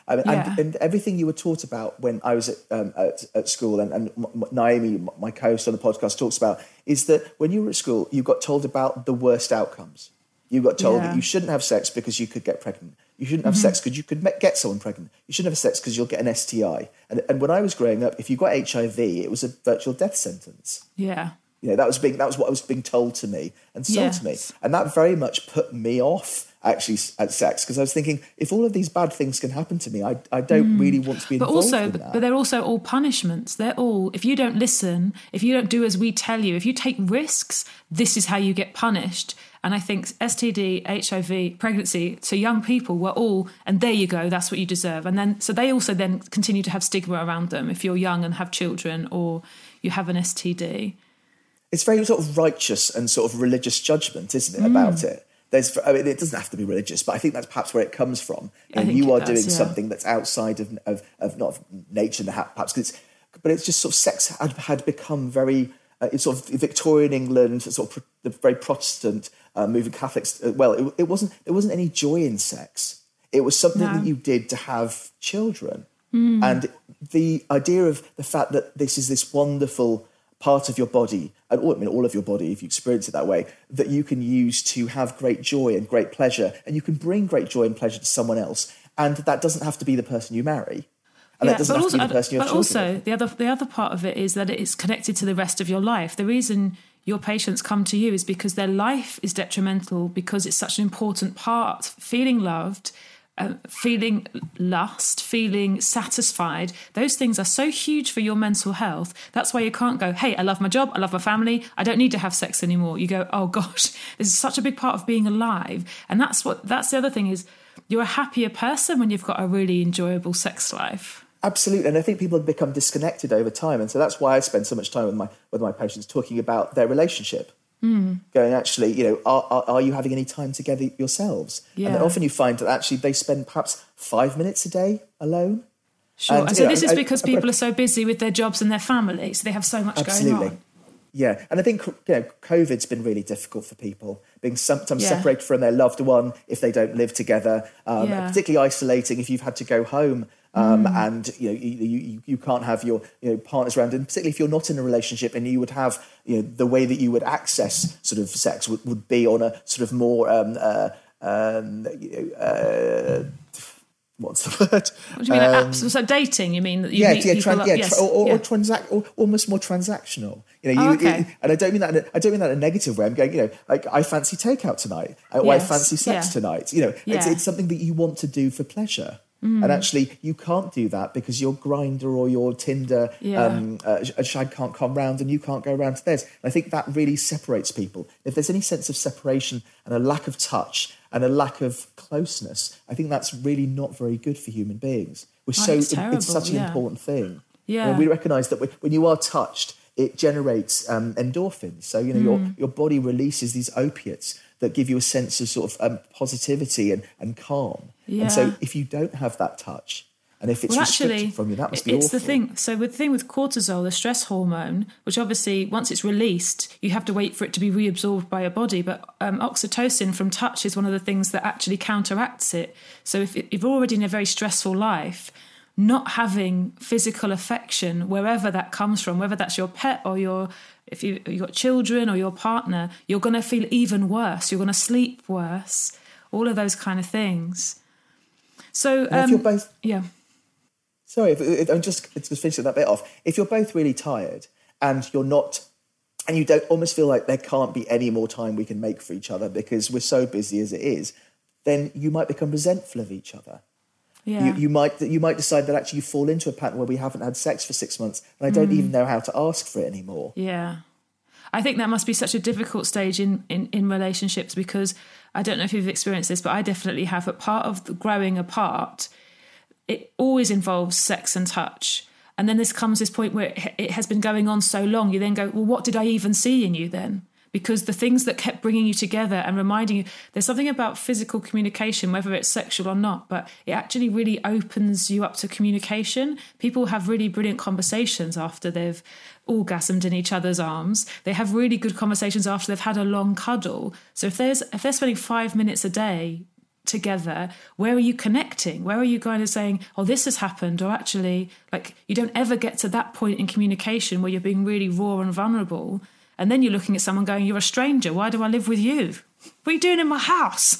B: I mean,
A: Yeah.
B: and, and everything you were taught about when I was at, um, at, at school, and, and Naomi, my co-host on the podcast, talks about, is that when you were at school, you got told about the worst outcomes. You got told
A: Yeah.
B: that you shouldn't have sex because you could get pregnant. You shouldn't have
A: Mm-hmm.
B: sex because you could me- get someone pregnant. You shouldn't have sex because you'll get an S T I. And, and when I was growing up, if you got H I V, it was a virtual death sentence.
A: Yeah.
B: You know, that was being that was what was being told to me and sold to me,
A: Yes.
B: and that very much put me off actually at sex, because I was thinking, if all of these bad things can happen to me, I I don't really want to be
A: But
B: involved
A: also,
B: in
A: but,
B: that.
A: but they're also all punishments. They're all, if you don't listen, if you don't do as we tell you, if you take risks, this is how you get punished. And I think S T D, H I V, pregnancy to young people were all, and there you go, that's what you deserve. And then, so they also then continue to have stigma around them if you're young and have children or you have an S T D.
B: It's very sort of righteous and sort of religious judgment, isn't it, about it? There's, I mean, it doesn't have to be religious, but I think that's perhaps where it comes from.
A: I
B: And
A: think
B: you
A: it
B: are
A: does,
B: doing
A: yeah.
B: something that's outside of, of, of not of nature, perhaps, 'cause it's, but it's just sort of sex had, had become very, uh, it's sort of Victorian England, sort of pro- the very Protestant, uh, moving Catholics. Uh, well, it, it wasn't. There wasn't any joy in sex. It was something
A: No.
B: that you did to have children, and the idea of the fact that this is this wonderful part of your body, and all, I mean, all of your body, if you experience it that way, that you can use to have great joy and great pleasure, and you can bring great joy and pleasure to someone else, and that doesn't have to be the person you marry, and that doesn't have to be the person you have
A: but
B: children
A: also
B: with.
A: the other the other part of it is that it's connected to the rest of your life. The reason your patients come to you is because their life is detrimental, because it's such an important part. Feeling loved, uh, feeling lust, feeling satisfied, those things are so huge for your mental health. That's why you can't go, hey, I love my job, I love my family, I don't need to have sex anymore. You go, oh gosh, this is such a big part of being alive. And that's what that's the other thing is, you're a happier person when you've got a really enjoyable sex life.
B: Absolutely, and I think people have become disconnected over time, and so that's why I spend so much time with my with my patients talking about their relationship. Mm. Going, actually, you know, are, are are you having any time together yourselves?
A: Yeah.
B: And then often you find that actually they spend perhaps five minutes a day alone.
A: Sure.
B: And,
A: And, so
B: you know,
A: this is
B: I-
A: because
B: I-
A: people are so busy with their jobs and their families, so they have so much
B: Absolutely.
A: going on.
B: Yeah, and I think, you know, COVID's been really difficult for people, being sometimes
A: Yeah.
B: separated from their loved one if they don't live together, um,
A: Yeah.
B: particularly isolating if you've had to go home um, mm. and you know you, you you can't have your you know partners around, and particularly if you're not in a relationship and you would have you know the way that you would access sort of sex would, would be on a sort of more um, uh, um, you know, uh, what's the word?
A: What do you mean, like
B: Um,
A: apps? So dating, you mean? That you
B: yeah,
A: meet
B: yeah,
A: people
B: tran-
A: up-
B: yeah,
A: yes,
B: tra- or, or,
A: yeah.
B: or transact, or almost more transactional. You know,
A: Oh,
B: you,
A: okay.
B: you- and I don't mean that. In a, I don't mean that in a negative way. I'm going, you know, like I fancy takeout tonight, or I
A: Yes,
B: fancy sex
A: yeah.
B: tonight. You know, it's,
A: Yeah.
B: it's something that you want to do for pleasure.
A: Mm.
B: And actually, you can't do that because your Grindr or your Tinder
A: Yeah.
B: um, uh, shag can't come round, and you can't go round to theirs. And I think that really separates people. If there's any sense of separation and a lack of touch and a lack of closeness, I think that's really not very good for human beings. We're
A: Oh,
B: so
A: it's terrible,
B: it's such an
A: yeah.
B: important thing.
A: Yeah.
B: You know, we recognise that when you are touched, it generates um, endorphins. So you know
A: Mm.
B: your your body releases these opiates that give you a sense of sort of um, positivity and, and calm.
A: Yeah.
B: And so if you don't have that touch, and if it's
A: Well,
B: restricted
A: actually,
B: from you, that must be
A: it's
B: awful.
A: the thing. So with the thing with cortisol, the stress hormone, which obviously once it's released, you have to wait for it to be reabsorbed by your body. But um, oxytocin from touch is one of the things that actually counteracts it. So if, if you're already in a very stressful life, not having physical affection, wherever that comes from, whether that's your pet or your, if you, you've got children or your partner, you're going to feel even worse. You're going to sleep worse. All of those kind of things. So,
B: And if
A: um,
B: you're both,
A: yeah.
B: sorry, if, if, I'm just just finishing that bit off. If you're both really tired and you're not, and you don't almost feel like there can't be any more time we can make for each other because we're so busy as it is, then you might become resentful of each other.
A: Yeah.
B: You, you might you might decide that actually you fall into a pattern where we haven't had sex for six months and I don't
A: Mm.
B: even know how to ask for it anymore.
A: Yeah. I think that must be such a difficult stage in, in, in relationships, because I don't know if you've experienced this, but I definitely have. But part of the growing apart, it always involves sex and touch. And then this comes this point where it, it has been going on so long, you then go, well, what did I even see in you then? Because the things that kept bringing you together and reminding you, there's something about physical communication, whether it's sexual or not, but it actually really opens you up to communication. People have really brilliant conversations after they've orgasmed in each other's arms. They have really good conversations after they've had a long cuddle. So if there's if they're spending five minutes a day together, where are you connecting? Where are you kind of saying, oh, this has happened? Or actually, like, you don't ever get to that point in communication where you're being really raw and vulnerable. And then you're looking at someone going, you're a stranger. Why do I live with you? What are you doing in my house?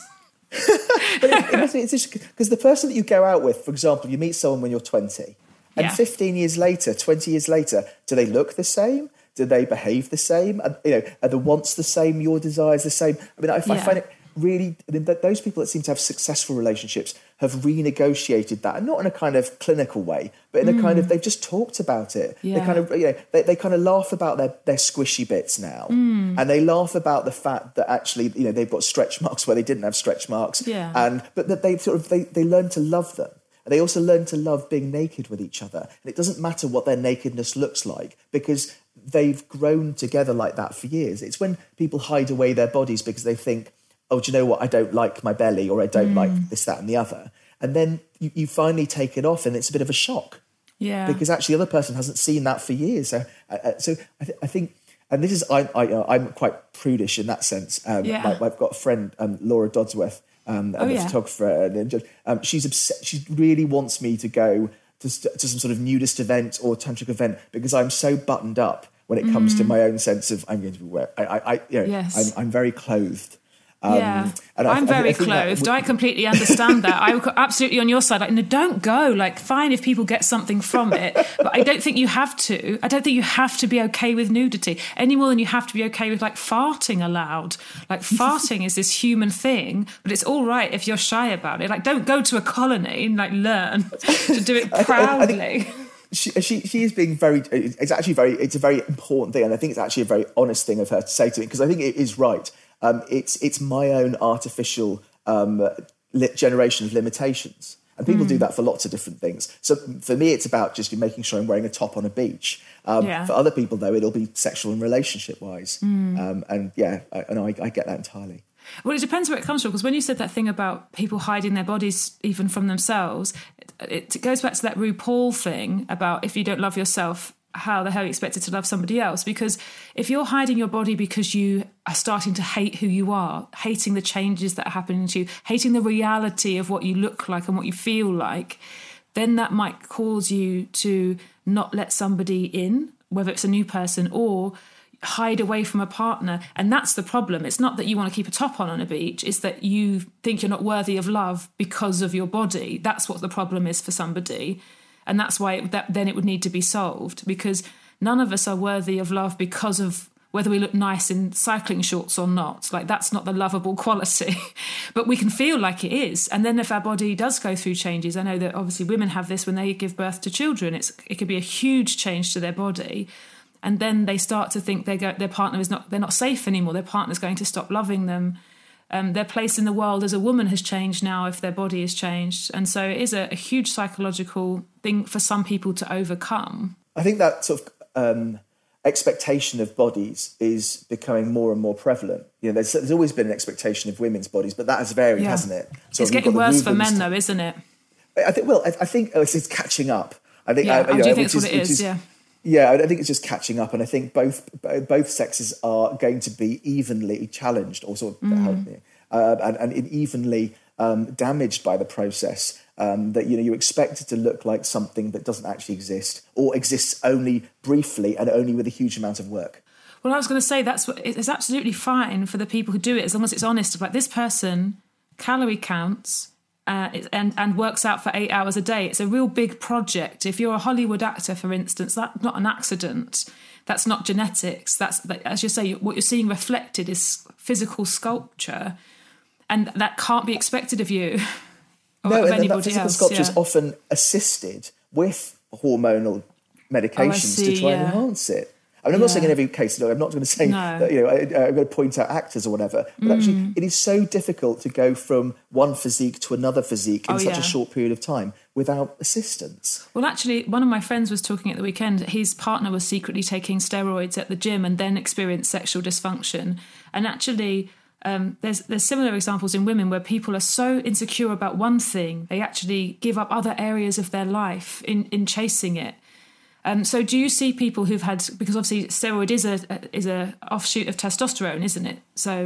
B: But it, it's just because the person that you go out with, for example, you meet someone when you're twenty, and
A: Yeah.
B: fifteen years later, twenty years later, do they look the same? Do they behave the same? Are, you know, are the wants the same? Your desires the same? I mean, I, I
A: Yeah.
B: find it really, I mean, th- those people that seem to have successful relationships have renegotiated that, and not in a kind of clinical way, but in a kind of, they've just talked about it. They
A: Yeah.
B: kind of, you know, they, they kind of laugh about their, their squishy bits now, and they laugh about the fact that actually, you know, they've got stretch marks where they didn't have stretch marks,
A: Yeah.
B: and but that they sort of they they learn to love them. And they also learn to love being naked with each other. And it doesn't matter what their nakedness looks like, because they've grown together like that for years. It's when people hide away their bodies because they think, oh, do you know what? I don't like my belly, or I don't
A: Mm.
B: like this, that, and the other. And then you, you finally take it off, and it's a bit of a shock,
A: Yeah.
B: because actually the other person hasn't seen that for years. So, uh, so I, th- I think, and this is, I, I, uh, I'm quite prudish in that sense. Um,
A: Yeah.
B: my, I've got a friend, um, Laura Dodsworth, um,
A: Oh,
B: the
A: yeah.
B: photographer, and um, she's obs- she really wants me to go to, st- to some sort of nudist event or tantric event, because I'm so buttoned up when it comes to my own sense of I'm going to be wear. I, I, I you know,
A: Yes.
B: I'm, I'm very clothed. Um,
A: yeah,
B: and I-
A: I'm
B: I-
A: very
B: I think that
A: clothed.
B: would-
A: I completely understand that. I'm absolutely on your side. Like, no, don't go. Like, fine if people get something from it, but I don't think you have to. I don't think you have to be okay with nudity any more than you have to be okay with like farting aloud. Like, farting is this human thing, but it's all right if you're shy about it. Like, don't go to a colony and like learn to do it
B: I- I
A: proudly.
B: think- She, she she is being very. It's actually very. It's a very important thing, and I think it's actually a very honest thing of her to say to me, because I think it is right. Um, it's it's my own artificial um, li- generation of limitations, and people
A: Mm.
B: do that for lots of different things. So for me, it's about just making sure I'm wearing a top on a beach. Um,
A: Yeah.
B: For other people, though, it'll be sexual and relationship wise,
A: Mm.
B: um, and yeah, I, and I, I get that entirely.
A: Well, it depends where it comes from, because when you said that thing about people hiding their bodies even from themselves, it, it goes back to that RuPaul thing about if you don't love yourself, how the hell are you expected to love somebody else? Because if you're hiding your body because you are starting to hate who you are, hating the changes that are happening to you, hating the reality of what you look like and what you feel like, then that might cause you to not let somebody in, whether it's a new person or hide away from a partner. And that's the problem. It's not that you want to keep a top on on a beach, it's that you think you're not worthy of love because of your body. That's what the problem is for somebody. And that's why it, that, then it would need to be solved, because none of us are worthy of love because of whether we look nice in cycling shorts or not. Like, that's not the lovable quality. But we can feel like it is. And then if our body does go through changes, I know that obviously women have this when they give birth to children. It's it could be a huge change to their body. And then they start to think they go, their partner is not, they're not safe anymore. Their partner's going to stop loving them. Um, their place in the world as a woman has changed now if their body has changed. And so it is a, a huge psychological thing for some people to overcome.
B: I think that sort of um, expectation of bodies is becoming more and more prevalent. You know, there's, there's always been an expectation of women's bodies, but that has varied,
A: Yeah.
B: hasn't it? So
A: It's
B: we've
A: getting
B: got the
A: worse for
B: movements
A: men,
B: to-
A: though, isn't it?
B: I think. Well, I, I think oh, it's, it's catching up. I think.
A: Yeah,
B: I,
A: I
B: you know,
A: do think
B: which
A: that's what it
B: which
A: is, yeah.
B: Yeah, I think it's just catching up, and I think both both sexes are going to be evenly challenged, or sort of
A: Mm.
B: help me, uh, and, and evenly um, damaged by the process. Um, that you know, you're expected to look like something that doesn't actually exist, or exists only briefly and only with a huge amount of work.
A: Well, I was going to say that's what, it's absolutely fine for the people who do it, as long as it's honest about this person calorie counts uh, and and works out for eight hours a day. It's a real big project. If you're a Hollywood actor, for instance, that's not an accident. That's not genetics. That's, as you say, what you're seeing reflected is physical sculpture, and that can't be expected of you or
B: No,
A: of
B: and that
A: anybody
B: physical
A: else.
B: sculpture is
A: yeah.
B: often assisted with hormonal medications
A: see,
B: to try
A: yeah.
B: and enhance it. I mean, I'm not
A: Yeah.
B: saying in every case. No, I'm not going to say
A: No.
B: that. You know, I, I'm going to point out actors or whatever. But
A: Mm.
B: actually, it is so difficult to go from one physique to another physique in
A: Oh,
B: such
A: yeah.
B: a short period of time without assistance.
A: Well, actually, one of my friends was talking at the weekend. His partner was secretly taking steroids at the gym and then experienced sexual dysfunction. And actually, um, there's there's similar examples in women where people are so insecure about one thing, they actually give up other areas of their life in, in chasing it. Um, so do you see people who've had, because obviously steroid is a is a offshoot of testosterone, isn't it? So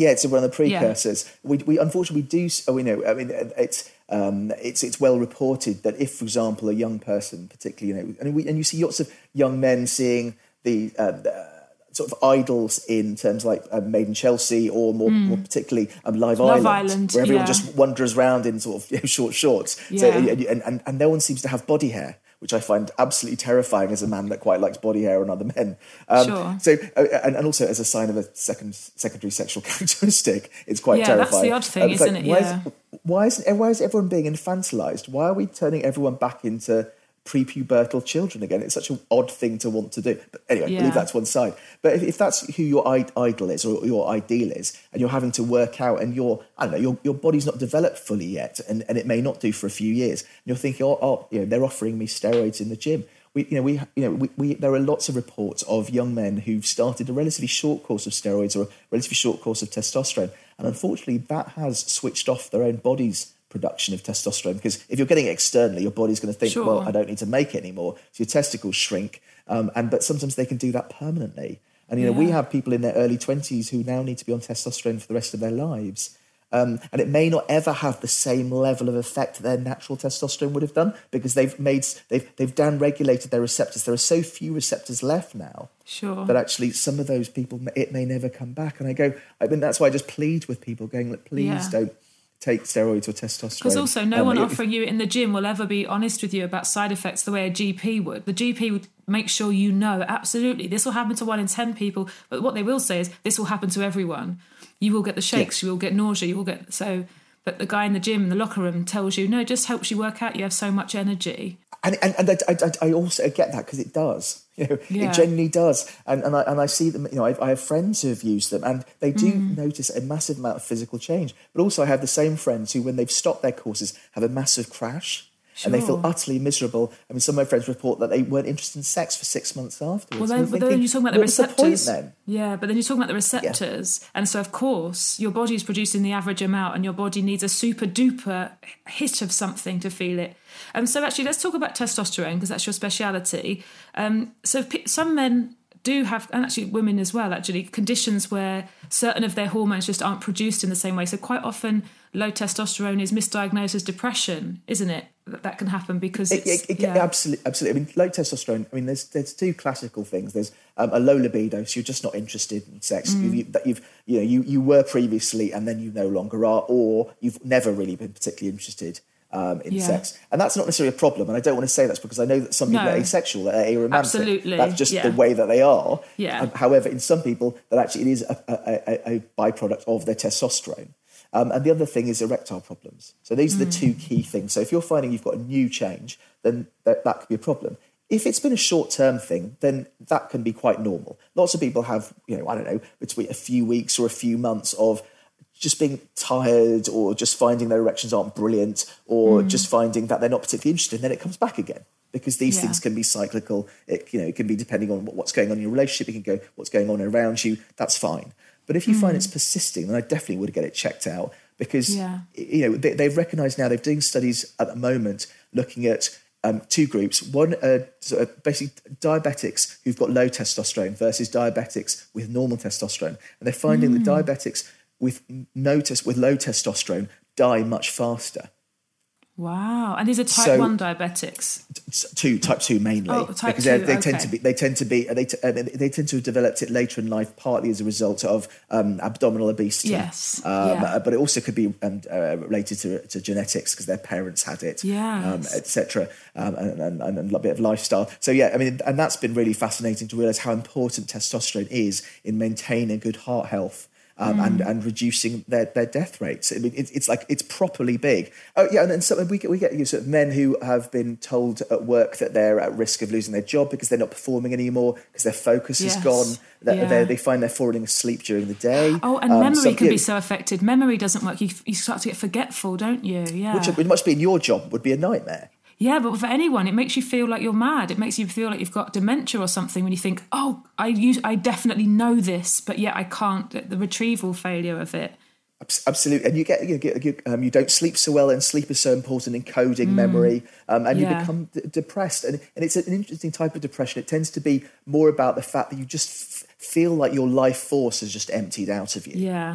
B: Yeah, it's one of the precursors. Yeah. We, we unfortunately we do. Oh, we know. I mean, it's um, it's it's well reported that if, for example, a young person, particularly, you know, and we and you see lots of young men seeing the. Uh, the sort of idols in terms like um, Made in Chelsea or more, mm. more particularly um, Live
A: Love
B: Island,
A: Island,
B: where everyone
A: yeah.
B: just wanders around in sort of you know, short shorts.
A: Yeah.
B: So, and, and, and no one seems to have body hair, which I find absolutely terrifying as a man that quite likes body hair on other men. Um,
A: sure.
B: So, uh, and, and also as a sign of a second secondary sexual characteristic, it's quite
A: yeah,
B: terrifying.
A: Yeah, that's the odd thing,
B: um,
A: isn't
B: like,
A: it?
B: Why,
A: yeah.
B: is, why, is, why is everyone being infantilized? Why are we turning everyone back into prepubertal children again? It's such an odd thing to want to do. But anyway,
A: yeah.
B: leave that to one side. But if, if that's who your idol is or your ideal is, and you're having to work out, and you're, I don't know, your your body's not developed fully yet, and, and it may not do for a few years, and you're thinking, oh, oh, you know, they're offering me steroids in the gym. We, you know, we, you know, we, we, there are lots of reports of young men who've started a relatively short course of steroids or a relatively short course of testosterone, and unfortunately, that has switched off their own bodies' production of testosterone, because if you're getting it externally, your body's going to think,
A: sure.
B: well, I don't need to make it anymore, so your testicles shrink, um, and but sometimes they can do that permanently. And you know,
A: yeah.
B: we have people in their early twenties who now need to be on testosterone for the rest of their lives, um, and it may not ever have the same level of effect that their natural testosterone would have done, because they've made they've they've down-regulated their receptors. There are so few receptors left now
A: sure.
B: that actually some of those people, it may never come back. And I go, I mean, that's why I just plead with people, going, look, please
A: yeah.
B: don't take steroids or testosterone.
A: Because also no
B: um,
A: one
B: it,
A: offering you in the gym will ever be honest with you about side effects the way a G P would. The G P would make sure you know, absolutely, this will happen to one in ten people, but what they will say is this will happen to everyone. You will get the shakes, yeah. you will get nausea, you will get... So, but the guy in the gym, in the locker room, tells you, no, it just helps you work out, you have so much energy.
B: And and, and I, I, I also get that, because it does. You know,
A: yeah.
B: it genuinely does. And and I and I see them. You know, I, I have friends who have used them, and they do mm. notice a massive amount of physical change. But also, I have the same friends who, when they've stopped their courses, have a massive crash. Sure. And they feel utterly miserable. I mean, some of my friends report that they weren't interested in sex for six months afterwards.
A: Well, then, but
B: thinking,
A: then you're talking about the
B: what's
A: receptors.
B: The point, then?
A: Yeah, but then you're talking about the receptors. Yeah. And so, of course, your body's producing the average amount, and your body needs a super duper hit of something to feel it. And um, so actually, let's talk about testosterone, because that's your speciality. Um, so p- some men do have, and actually women as well, actually, conditions where certain of their hormones just aren't produced in the same way. So quite often low testosterone is misdiagnosed as depression, isn't it? That, that can happen because it's...
B: It, it, it,
A: yeah.
B: Absolutely, absolutely. I mean, low testosterone, I mean, there's there's two classical things. There's um, a low libido, so you're just not interested in sex. Mm. You, that you've, you know, you, you were previously and then you no longer are, or you've never really been particularly interested Um, in yeah. sex. And that's not necessarily a problem, and I don't want to say that's because I know that some people no. are asexual, that are aromantic.
A: Absolutely.
B: That's just
A: yeah.
B: the way that they are.
A: Yeah.
B: Um, however, in some people, that actually it is a, a, a, a byproduct of their testosterone. Um, and the other thing is erectile problems. So these mm. are the two key things. So if you're finding you've got a new change, then that, that could be a problem. If it's been a short-term thing, then that can be quite normal. Lots of people have, you know, I don't know, between a few weeks or a few months of just being tired, or just finding their erections aren't brilliant, or mm. just finding that they're not particularly interested, and then it comes back again. Because these yeah. things can be cyclical. It, you know, it can be depending on what's going on in your relationship. It can go, what's going on around you. That's fine. But if you mm. find it's persisting, then I definitely would get it checked out, because yeah. you know they, they've recognised now, they're doing studies at the moment looking at um, two groups. One, uh, so basically diabetics who've got low testosterone versus diabetics with normal testosterone, and they're finding mm. that diabetics with no tes- with low testosterone die much faster.
A: Wow! And these are type
B: so,
A: one diabetics.
B: Two, type two mainly,
A: oh, type
B: because
A: two,
B: they
A: okay.
B: tend to be they tend to be they, t- uh, they tend to have developed it later in life, partly as a result of um, abdominal obesity.
A: Yes,
B: um,
A: yeah.
B: but it also could be um, uh, related to, to genetics, because their parents had it,
A: yes.
B: um, et cetera, um, and, and, and a bit of lifestyle. So yeah, I mean, and that's been really fascinating to realise how important testosterone is in maintaining good heart health. Um, mm. and, and reducing their, their death rates. I mean, it, it's like it's properly big. Oh yeah, and then some, we get we get you know, sort of men who have been told at work that they're at risk of losing their job because they're not performing anymore, because their focus yes. is gone. That yeah. they find they're falling asleep during the day.
A: Oh, and
B: um,
A: memory
B: some,
A: can
B: you know,
A: be so affected. Memory doesn't work. You, you start to get forgetful, don't you? Yeah.
B: Which it must be in your job would be a nightmare.
A: Yeah, but for anyone, it makes you feel like you're mad. It makes you feel like you've got dementia or something when you think, oh, I use, I definitely know this, but yet I can't, the retrieval failure of it.
B: Absolutely. And you get, you get, you, um, you don't sleep so well, and sleep is so important in coding mm. memory, um, and yeah. you become d- depressed. And, and it's an interesting type of depression. It tends to be more about the fact that you just f- feel like your life force has just emptied out of you.
A: Yeah.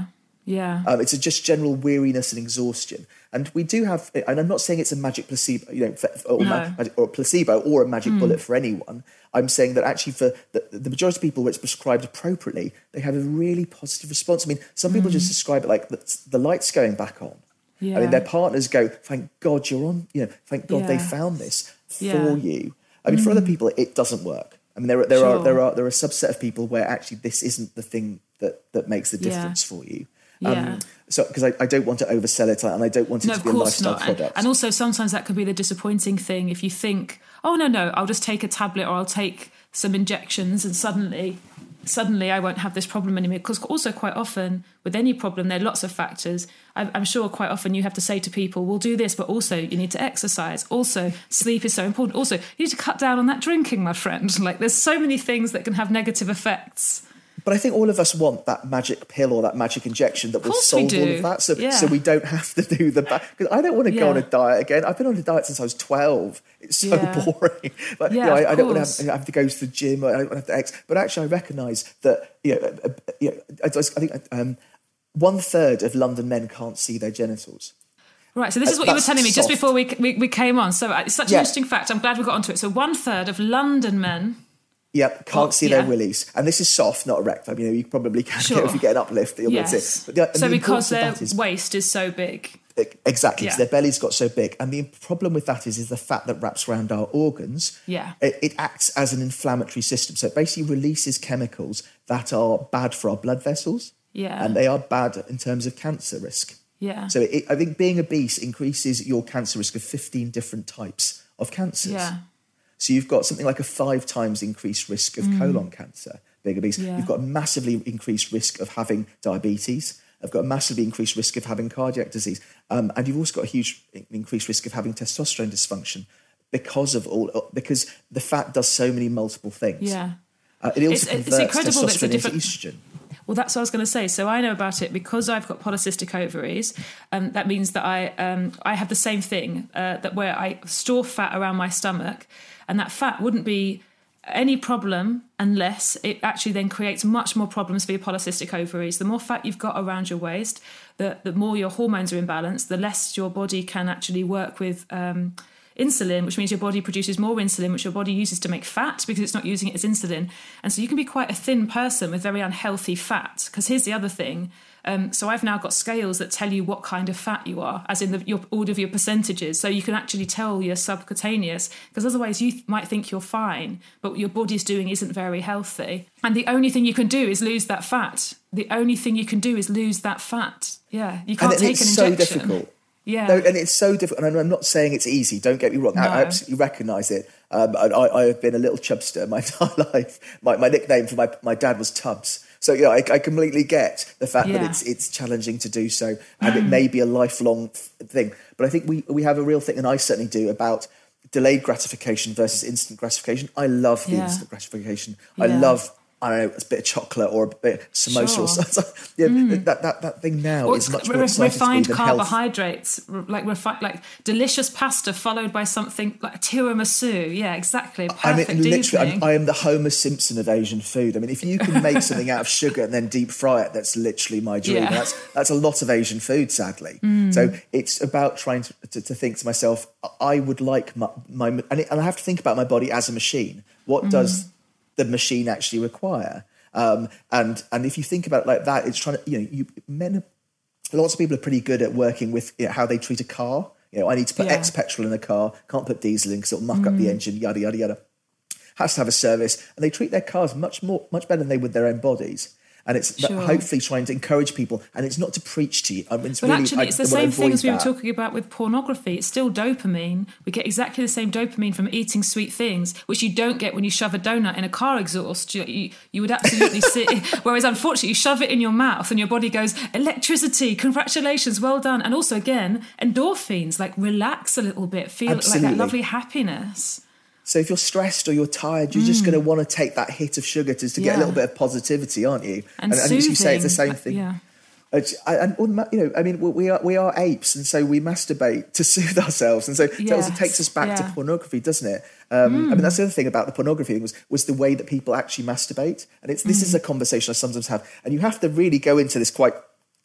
A: Yeah.
B: Um, it's a just general weariness and exhaustion. And we do have, and I'm not saying it's a magic placebo, you know, or,
A: No.
B: ma- or a placebo or a magic
A: Mm.
B: bullet for anyone. I'm saying that actually for the, the majority of people where it's prescribed appropriately, they have a really positive response. I mean, some people
A: Mm.
B: just describe it like the, the light's going back on.
A: Yeah.
B: I mean, their partners go, thank God you're on, you know, thank God they
A: Yeah.
B: found this for
A: Yeah.
B: you. I mean, for other people, it doesn't work. I mean, there are, there
A: Sure.
B: are, there are, there are a subset of people where actually this isn't the thing that, that makes the
A: Yeah.
B: difference for you.
A: Yeah.
B: Um, so, because I, I don't want to oversell it and I don't want it
A: No,
B: to
A: of
B: be a
A: course
B: lifestyle
A: not. And,
B: product.
A: and also sometimes that could be the disappointing thing if you think, oh, no, no, I'll just take a tablet or I'll take some injections and suddenly suddenly I won't have this problem anymore. Because also quite often with any problem, there are lots of factors. I'm, I'm sure quite often you have to say to people, we'll do this, but also you need to exercise. Also, sleep is so important. Also, you need to cut down on that drinking, my friend. Like there's so many things that can have negative effects.
B: But I think all of us want that magic pill or that magic injection that will
A: course we
B: solve all
A: do.
B: of that. So,
A: Yeah.
B: so we don't have to do the back. Because I don't want to go
A: Yeah.
B: on a diet again. I've been on a diet since I was twelve. It's so
A: Yeah.
B: boring. But
A: Yeah,
B: you know, I,
A: of
B: I don't want
A: course.
B: to have, have to go to the gym. I don't want to have to ex. But actually, I recognise that you know, uh, uh, you know I, I think um, one third of London men can't see their genitals.
A: Right, so this is what you were
B: That's
A: telling me just
B: soft.
A: before we, we we came on. So it's such
B: Yeah.
A: an interesting fact. I'm glad we got onto it. So one third of London men.
B: Yep, can't
A: Well,
B: see
A: yeah.
B: their willies. And this is soft, not erect. I mean, you, know, you probably can
A: Sure.
B: get if you get an uplift. You'll be able to
A: Yes.
B: see it. But the- and
A: So
B: the
A: because
B: importance of
A: their
B: that is-
A: waist is so big.
B: Exactly, because
A: Yeah.
B: their belly's got so big. And the problem with that is, is the fat that wraps around our organs,
A: Yeah.
B: it, it acts as an inflammatory system. So it basically releases chemicals that are bad for our blood vessels.
A: Yeah.
B: And they are bad in terms of cancer risk.
A: Yeah.
B: So it, I think being obese increases your cancer risk of fifteen different types of cancers.
A: Yeah.
B: So you've got something like a five times increased risk of colon cancer, being obese.
A: Mm. Yeah.
B: You've got a massively increased risk of having diabetes. I've got a massively increased risk of having cardiac disease. Um, and you've also got a huge increased risk of having testosterone dysfunction because of all, because the fat does so many multiple things.
A: Yeah.
B: Uh, it also
A: It's- it's
B: converts
A: incredible that it's a
B: testosterone
A: different-
B: into estrogen.
A: Well, that's what I was going to say. So I know about it because I've got polycystic ovaries. Um, that means that I um, I have the same thing uh, that where I store fat around my stomach, and that fat wouldn't be any problem unless it actually then creates much more problems for your polycystic ovaries. The more fat you've got around your waist, the the more your hormones are imbalanced, the less your body can actually work with Um, insulin, which means your body produces more insulin, which your body uses to make fat because it's not using it as insulin. And so you can be quite a thin person with very unhealthy fat. Because here's the other thing. Um, so I've now got scales that tell you what kind of fat you are, as in the, your order of your percentages. So you can actually tell you're subcutaneous, because otherwise you th- might think you're fine, but what your body's doing isn't very healthy. And the only thing you can do is lose that fat. The only thing you can do is lose that fat. Yeah, you can't
B: And
A: take
B: it's
A: an
B: so
A: injection.
B: difficult.
A: Yeah.
B: No, and it's so difficult. And I'm not saying it's easy. Don't get me wrong. I, I
A: No.
B: absolutely recognise it. Um, I, I have been a little chubster my entire life. My, my nickname for my, my dad was Tubbs. So yeah, I, I completely get the fact that
A: Yeah.
B: it's it's challenging to do so, and it may be a lifelong th- thing. But I think we we have a real thing, and I certainly do, about delayed gratification versus instant gratification. I love the
A: Yeah.
B: instant gratification. I
A: Yeah.
B: love, I don't know, a bit of chocolate or a bit of samosa
A: Sure.
B: or something. Yeah, that, that, that thing now
A: Or
B: is
A: it's
B: much
A: re-
B: more exciting
A: refined
B: to me than health.
A: carbohydrates, r- like refi- like delicious pasta followed by something like tiramisu. Yeah, exactly. Perfect
B: I mean, literally,
A: evening.
B: I'm, I am the Homer Simpson of Asian food. I mean, if you can make something out of sugar and then deep fry it, that's literally my dream.
A: Yeah.
B: That's that's a lot of Asian food, sadly. So it's about trying to, to, to think to myself, I would like my, my and, it, and I have to think about my body as a machine. What does the machine actually require? Um, and and if you think about it like that, it's trying to, you know, you men. Lots of people are pretty good at working with, you know, how they treat a car. You know, I need to put
A: Yeah.
B: X petrol in a car, can't put diesel in because it'll muck up the engine, yada, yada, yada. Has to have a service. And they treat their cars much more, much better than they would their own bodies. And it's
A: Sure.
B: hopefully trying to encourage people. And it's not to preach to you. I mean, it's
A: But
B: really,
A: actually,
B: I,
A: it's the
B: I wanna
A: same thing
B: avoid
A: as we were
B: that.
A: talking about with pornography. It's still dopamine. We get exactly the same dopamine from eating sweet things, which you don't get when you shove a donut in a car exhaust. You, you, you would absolutely see. Whereas, unfortunately, you shove it in your mouth and your body goes, electricity, congratulations, well done. And also, again, endorphins, like relax a little bit, feel like
B: Absolutely.
A: that lovely happiness.
B: So if you're stressed or you're tired, you're just going to want to take that hit of sugar to, to get a
A: Yeah.
B: little bit of positivity, aren't you?
A: And
B: as you say, it's the same
A: soothing.
B: thing.
A: Yeah.
B: It's- I- And you know, I mean, we are we are apes, and so we masturbate to soothe ourselves, and so that also
A: Yes,
B: takes us back to
A: yeah.
B: pornography, doesn't it? Um, I mean, that's the other thing about the pornography was was the way that people actually masturbate, and it's this is a conversation I sometimes have, and you have to really go into this quite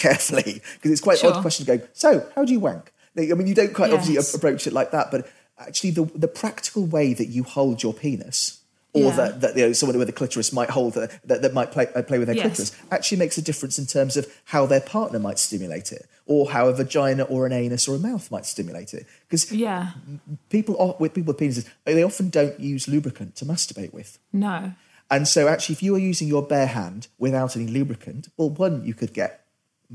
B: carefully, because it's quite
A: Sure.
B: an odd question to go, so how do you wank? I mean, you don't quite
A: Yes.
B: obviously approach it like that, but actually the, the practical way that you hold your penis, or
A: Yeah.
B: that, that you know, someone with a clitoris might hold, a, that, that might play, uh, play with their
A: Yes.
B: clitoris, actually makes a difference in terms of how their partner might stimulate it, or how a vagina or an anus or a mouth might stimulate it. Because
A: Yeah.
B: people are, with people with penises, they often don't use lubricant to masturbate with.
A: No.
B: And so actually, if you are using your bare hand without any lubricant, well, one, you could get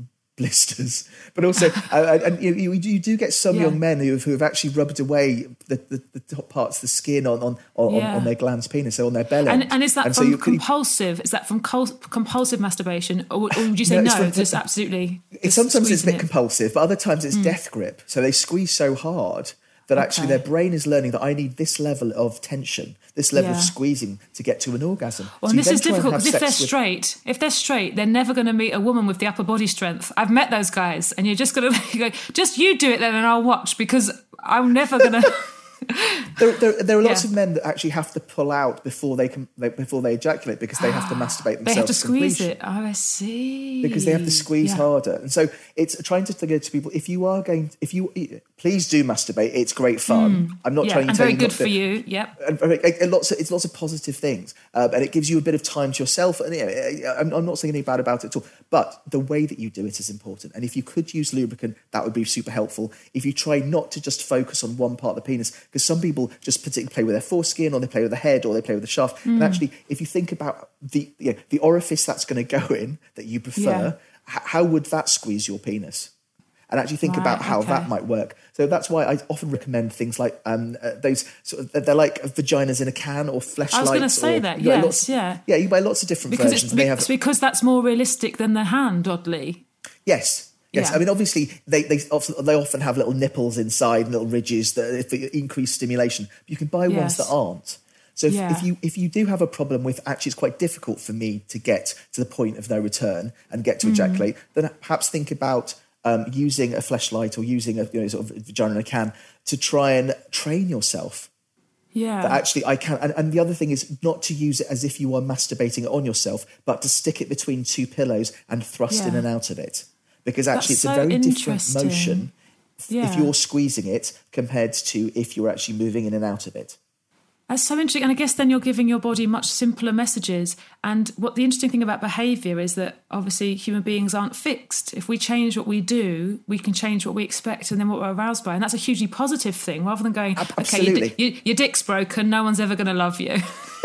B: blisters, but also, uh, and you, you, you do get some
A: Yeah.
B: young men who have, who have actually rubbed away the, the, the top parts of the skin on on, on,
A: Yeah.
B: on their glans penis, so on their belly.
A: And, and is that
B: so
A: from
B: you could-
A: compulsive? Is that from col- compulsive masturbation, or, or would you say
B: No,
A: no?
B: it's from-
A: just absolutely.
B: It's
A: just
B: sometimes it's a
A: squeezing
B: bit
A: it?
B: compulsive, but other times it's death grip. So they squeeze so hard that actually
A: Okay.
B: their brain is learning that I need this level of tension, this level
A: Yeah.
B: of squeezing to get to an orgasm.
A: Well,
B: So
A: and
B: you
A: this
B: then
A: is
B: try and
A: difficult
B: have
A: because if they're
B: sex with-
A: straight, if they're straight, they're never going to meet a woman with the upper body strength. I've met those guys, and you're just going to go, just you do it then, and I'll watch, because I'm never going to.
B: There, there, there are lots
A: Yeah.
B: of men that actually have to pull out before they can they, before they ejaculate, because they have to masturbate themselves.
A: They have to
B: to
A: squeeze
B: completion.
A: it. Oh, I see.
B: Because they have to squeeze
A: Yeah.
B: harder, and so it's trying to go to people. If you are going, if you please do masturbate, it's great fun. I'm not
A: Yeah,
B: trying to
A: and
B: tell
A: very
B: you
A: good
B: not
A: for
B: to-
A: you. Yep.
B: And very- and lots of, it's lots of positive things, um, and it gives you a bit of time to yourself. And you know, I'm, I'm not saying anything bad about it at all, but the way that you do it is important. And if you could use lubricant, that would be super helpful. If you try not to just focus on one part of the penis, because some people just particularly play with their foreskin, or they play with the head, or they play with the shaft.
A: Mm.
B: And actually, if you think about the you know, the orifice that's going to go in that you prefer,
A: Yeah.
B: h- how would that squeeze your penis? And actually think
A: Right,
B: about how
A: okay.
B: that might work. So that's why I often recommend things like um, uh, those sort of, they're like vaginas in a can, or fleshlights.
A: I was going to say
B: or,
A: that.
B: you buy
A: Yes.
B: lots-
A: Yeah.
B: Yeah, you buy lots of different
A: Because
B: versions.
A: it's,
B: and they
A: be-
B: have
A: it's because that's more realistic than the hand. Oddly.
B: yes, yes.
A: Yeah.
B: I mean, obviously they they often, they often have little nipples inside, and little ridges that for increased stimulation. You can buy ones
A: Yes.
B: that aren't. So if,
A: Yeah.
B: if you if you do have a problem with actually, it's quite difficult for me to get to the point of no return and get to
A: Mm.
B: ejaculate, then perhaps think about um, using a fleshlight, or using a you know, sort of vagina in a can, to try and train yourself.
A: Yeah.
B: That actually I can. And, and the other thing is not to use it as if you are masturbating it on yourself, but to stick it between two pillows and thrust in
A: Yeah.
B: and out of it. Because actually
A: That's
B: it's a
A: so
B: very different
A: interesting.
B: motion
A: Yeah.
B: if you're squeezing it compared to if you're actually moving in and out of it.
A: That's so interesting. And I guess then you're giving your body much simpler messages. And what the interesting thing about behaviour is that obviously human beings aren't fixed. If we change what we do, we can change what we expect and then what we're aroused by. And that's a hugely positive thing, rather than going,
B: Ab-
A: okay, your,
B: absolutely.
A: di- your, your dick's broken, no one's ever going to love you.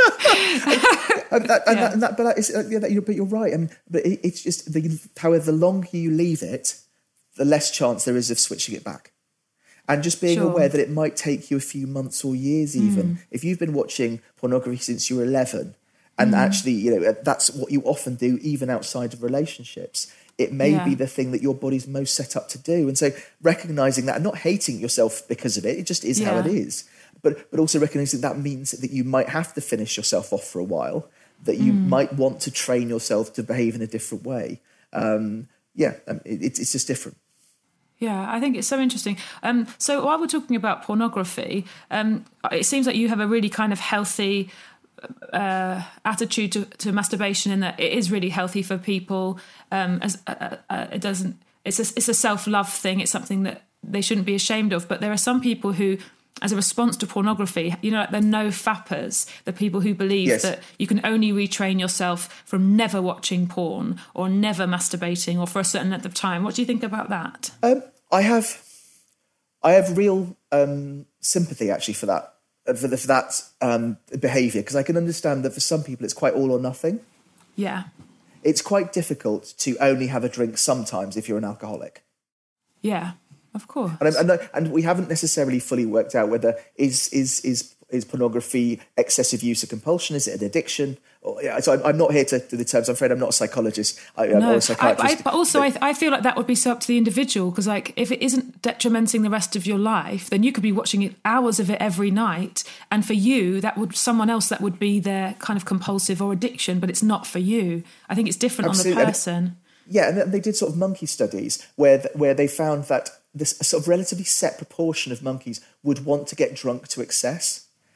B: And that, and
A: Yeah.
B: that, and that, but that is, uh, yeah, that, you're, but you're right. I mean, but it, it's just the, however, the longer you leave it, the less chance there is of switching it back. And just being
A: Sure.
B: aware that it might take you a few months or years, even if you've been watching pornography since you were eleven, and actually, you know, that's what you often do, even outside of relationships. It may
A: Yeah.
B: be the thing that your body's most set up to do, and so recognizing that and not hating yourself because of it, it just is how
A: Yeah.
B: it is. But but also recognizing that means that you might have to finish yourself off for a while, that you might want to train yourself to behave in a different way. Um, yeah, um, it, it's it's just different.
A: Yeah, I think it's so interesting. Um, so while we're talking about pornography, um, it seems like you have a really kind of healthy uh, attitude to, to masturbation, in that it is really healthy for people. Um, as uh, uh, it doesn't, it's a, it's a self-love thing. It's something that they shouldn't be ashamed of. But there are some people who, as a response to pornography, you know, like the no fappers, the people who believe
B: Yes.
A: that you can only retrain yourself from never watching porn or never masturbating or for a certain length of time. What do you think about that?
B: Um, I have, I have real um, sympathy actually for that, uh, for, the, for that um, behaviour, because I can understand that for some people it's quite all or nothing.
A: Yeah.
B: It's quite difficult to only have a drink sometimes if you're an alcoholic.
A: Yeah, of course.
B: And, and, and we haven't necessarily fully worked out whether is is is is pornography excessive use or compulsion? Is it an addiction? Or, yeah, so I'm, I'm not here to do the terms. I'm afraid I'm not a psychologist. I, I'm
A: No,
B: not a
A: I,
B: psychiatrist.
A: I, but also I, I feel like that would be so up to the individual, because like if it isn't detrimenting the rest of your life, then you could be watching it, hours of it every night, and for you that would someone else that would be their kind of compulsive or addiction, but it's not for you. I think it's different
B: Absolutely.
A: on the person.
B: Yeah, and they did sort of monkey studies where th- where they found that this a sort of relatively set proportion of monkeys would want to get drunk to excess,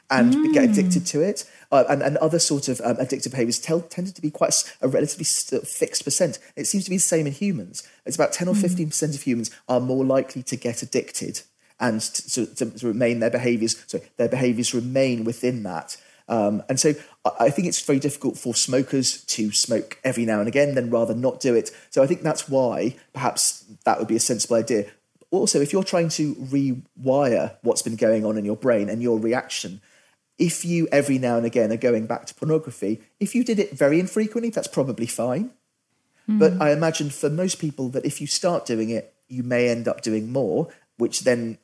B: and
A: mm.
B: get addicted to it. Uh, and, and other sort of um, addictive behaviours tell, tended to be quite a relatively st- fixed percent. It seems to be the same in humans. It's about ten or fifteen percent of humans are more likely to get addicted and to, to, to remain their behaviours. So their behaviours remain within that. Um, and so I think it's very difficult for smokers to smoke every now and again, then rather not do it. So I think that's why perhaps that would be a sensible idea. Also, if you're trying to rewire what's been going on in your brain and your reaction, if you every now and again are going back to pornography, if you did it very infrequently, that's probably fine. Mm. But I imagine for most people that if you start doing it, you may end up doing more, which then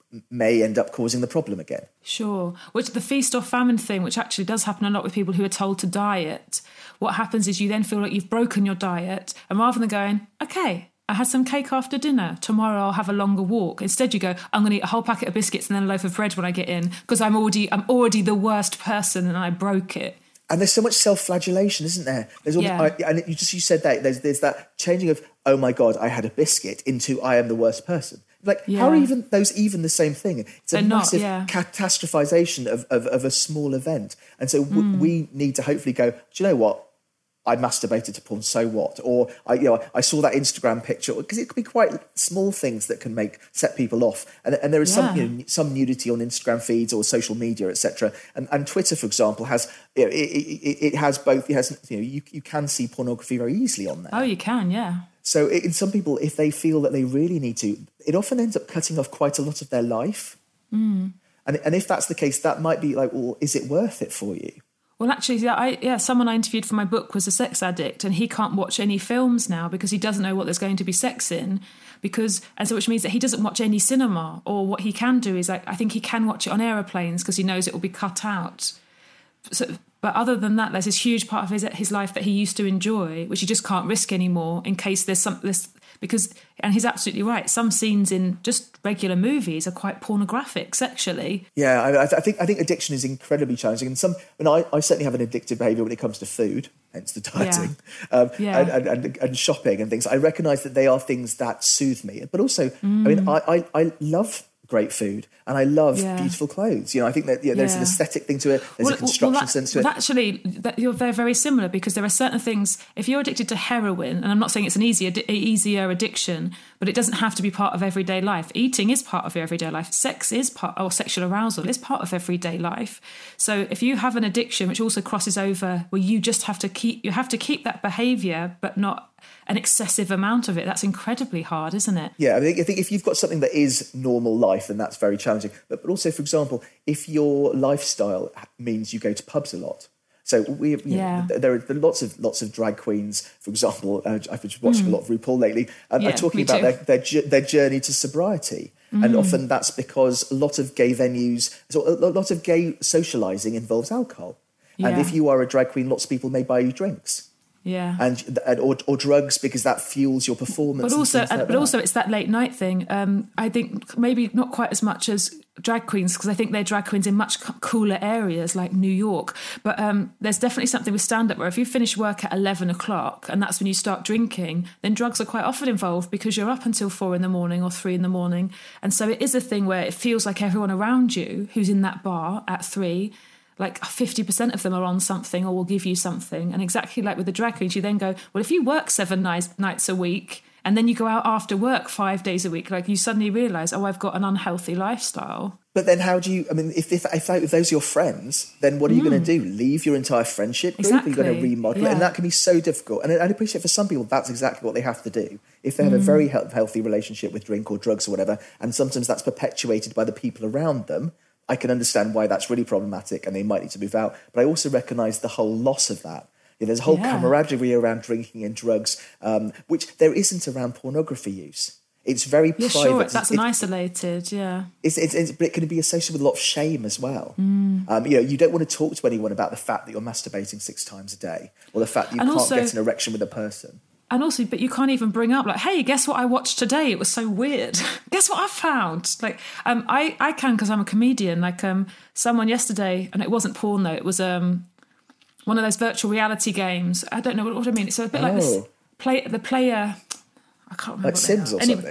B: may end up causing the problem again.
A: Sure. Which the feast or famine thing, which actually does happen a lot with people who are told to diet, what happens is you then feel like you've broken your diet, and rather than going, okay, I had some cake after dinner, tomorrow I'll have a longer walk. Instead you go, I'm going to eat a whole packet of biscuits and then a loaf of bread when I get in because I'm already I'm already the worst person and I broke it.
B: And there's so much self-flagellation, isn't there? There's all,
A: yeah.
B: I, and you just you said that there's there's that changing of, oh my God, I had a biscuit into I am the worst person. Like, yeah. how are even those even the same thing? It's a
A: They're
B: massive
A: not, yeah.
B: catastrophization of, of, of a small event. And so w-
A: mm.
B: we need to hopefully go, do you know what? I masturbated to porn, so what? Or I, you know, I saw that Instagram picture, because it could be quite small things that can make set people off. And, and there is
A: yeah.
B: some you know, some nudity on Instagram feeds or social media, et cetera. And, and Twitter, for example, has you know, it, it, it has both. It has you know you you can see pornography very easily on there.
A: Oh, you can, yeah.
B: So it, in some people, if they feel that they really need to, it often ends up cutting off quite a lot of their life.
A: Mm.
B: And and if that's the case, that might be like, well, is it worth it for you?
A: Well, actually, yeah, I, yeah, someone I interviewed for my book was a sex addict, and he can't watch any films now because he doesn't know what there's going to be sex in, because and so which means that he doesn't watch any cinema. Or what he can do is, like, I think he can watch it on aeroplanes because he knows it will be cut out. So, but other than that, there's this huge part of his his life that he used to enjoy, which he just can't risk anymore in case there's some this because. And he's absolutely right. Some scenes in just regular movies are quite pornographic sexually.
B: Yeah, I, I think I think addiction is incredibly challenging, and some. I, mean, I, I certainly have an addictive behaviour when it comes to food, hence the dieting,
A: yeah.
B: Um,
A: yeah.
B: And, and, and, and shopping and things. I recognise that they are things that soothe me, but also,
A: mm.
B: I mean, I, I, I love great food and I love
A: yeah.
B: beautiful clothes. You know, I think that yeah, there's yeah. an aesthetic thing to it. There's
A: well,
B: a construction
A: well, that,
B: sense to it.
A: Well, actually, that you're they're very similar because there are certain things. If you're addicted to heroin, and I'm not saying it's an easier easier addiction, but it doesn't have to be part of everyday life. Eating is part of your everyday life. Sex is part, or sexual arousal is part of everyday life. So if you have an addiction which also crosses over, where you just have to keep you have to keep that behaviour, but not an excessive amount of it, that's incredibly hard, isn't it?
B: Yeah, I think, I think if you've got something that is normal life, then that's very challenging. But, but also, for example, if your lifestyle means you go to pubs a lot. So we, you
A: yeah.
B: know, there are lots of lots of drag queens, for example. Uh, I've been watching mm. a lot of RuPaul lately, and yeah, are talking about their, their their journey to sobriety. Mm. And often that's because a lot of gay venues, so a lot of gay socialising involves alcohol. Yeah. And if you are a drag queen, lots of people may buy you drinks.
A: Yeah,
B: and, and or, or drugs because that fuels your performance.
A: But also,
B: and like
A: but
B: that.
A: also, it's that late night thing. Um, I think maybe not quite as much as drag queens because I think they're drag queens in much cooler areas like New York. But um, there's definitely something with stand-up where if you finish work at eleven o'clock and that's when you start drinking, then drugs are quite often involved because you're up until four in the morning or three in the morning, and so it is a thing where it feels like everyone around you who's in that bar at three. Like fifty percent of them are on something or will give you something. And exactly like with the drag queens, you then go, well, if you work seven nights, nights a week and then you go out after work five days a week, like you suddenly realise, oh, I've got an unhealthy lifestyle. But
B: then how do you, I mean, if if, if, if those are your friends, then what are you mm. going to do? Leave your entire friendship group?
A: Exactly.
B: You're going to remodel
A: yeah.
B: it? And that can be so difficult. And I appreciate for some people, that's exactly what they have to do. If they have mm. a very healthy relationship with drink or drugs or whatever, and sometimes that's perpetuated by the people around them, I can understand why that's really problematic and they might need to move out. But I also recognise the whole loss of that. You know, there's a whole yeah. camaraderie around drinking and drugs, um, which there isn't around pornography use. It's very
A: yeah,
B: private.
A: Sure, that's
B: it,
A: an isolated, yeah.
B: It's, it's, it's, but it can be associated with a lot of shame as well.
A: Mm.
B: Um, you know, you don't want to talk to anyone about the fact that you're masturbating six times a day or the fact that you
A: and
B: can't
A: also,
B: get an erection with a person.
A: And also, but you can't even bring up like, hey, guess what I watched today? It was so weird. Guess what I found? Like, um, I, I can because I'm a comedian. Like, um, someone yesterday, and it wasn't porn though. It was um, one of those virtual reality games. I don't know what, what I mean. It's a bit oh. like this play. The player, I can't remember.
B: Like Sims or
A: anyway,
B: something.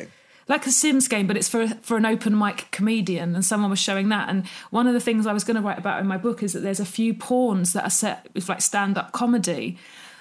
A: like a Sims game, but it's for for an open mic comedian, and someone was showing that. And one of the things I was going to write about in my book is that there's a few porns that are set with like stand-up comedy.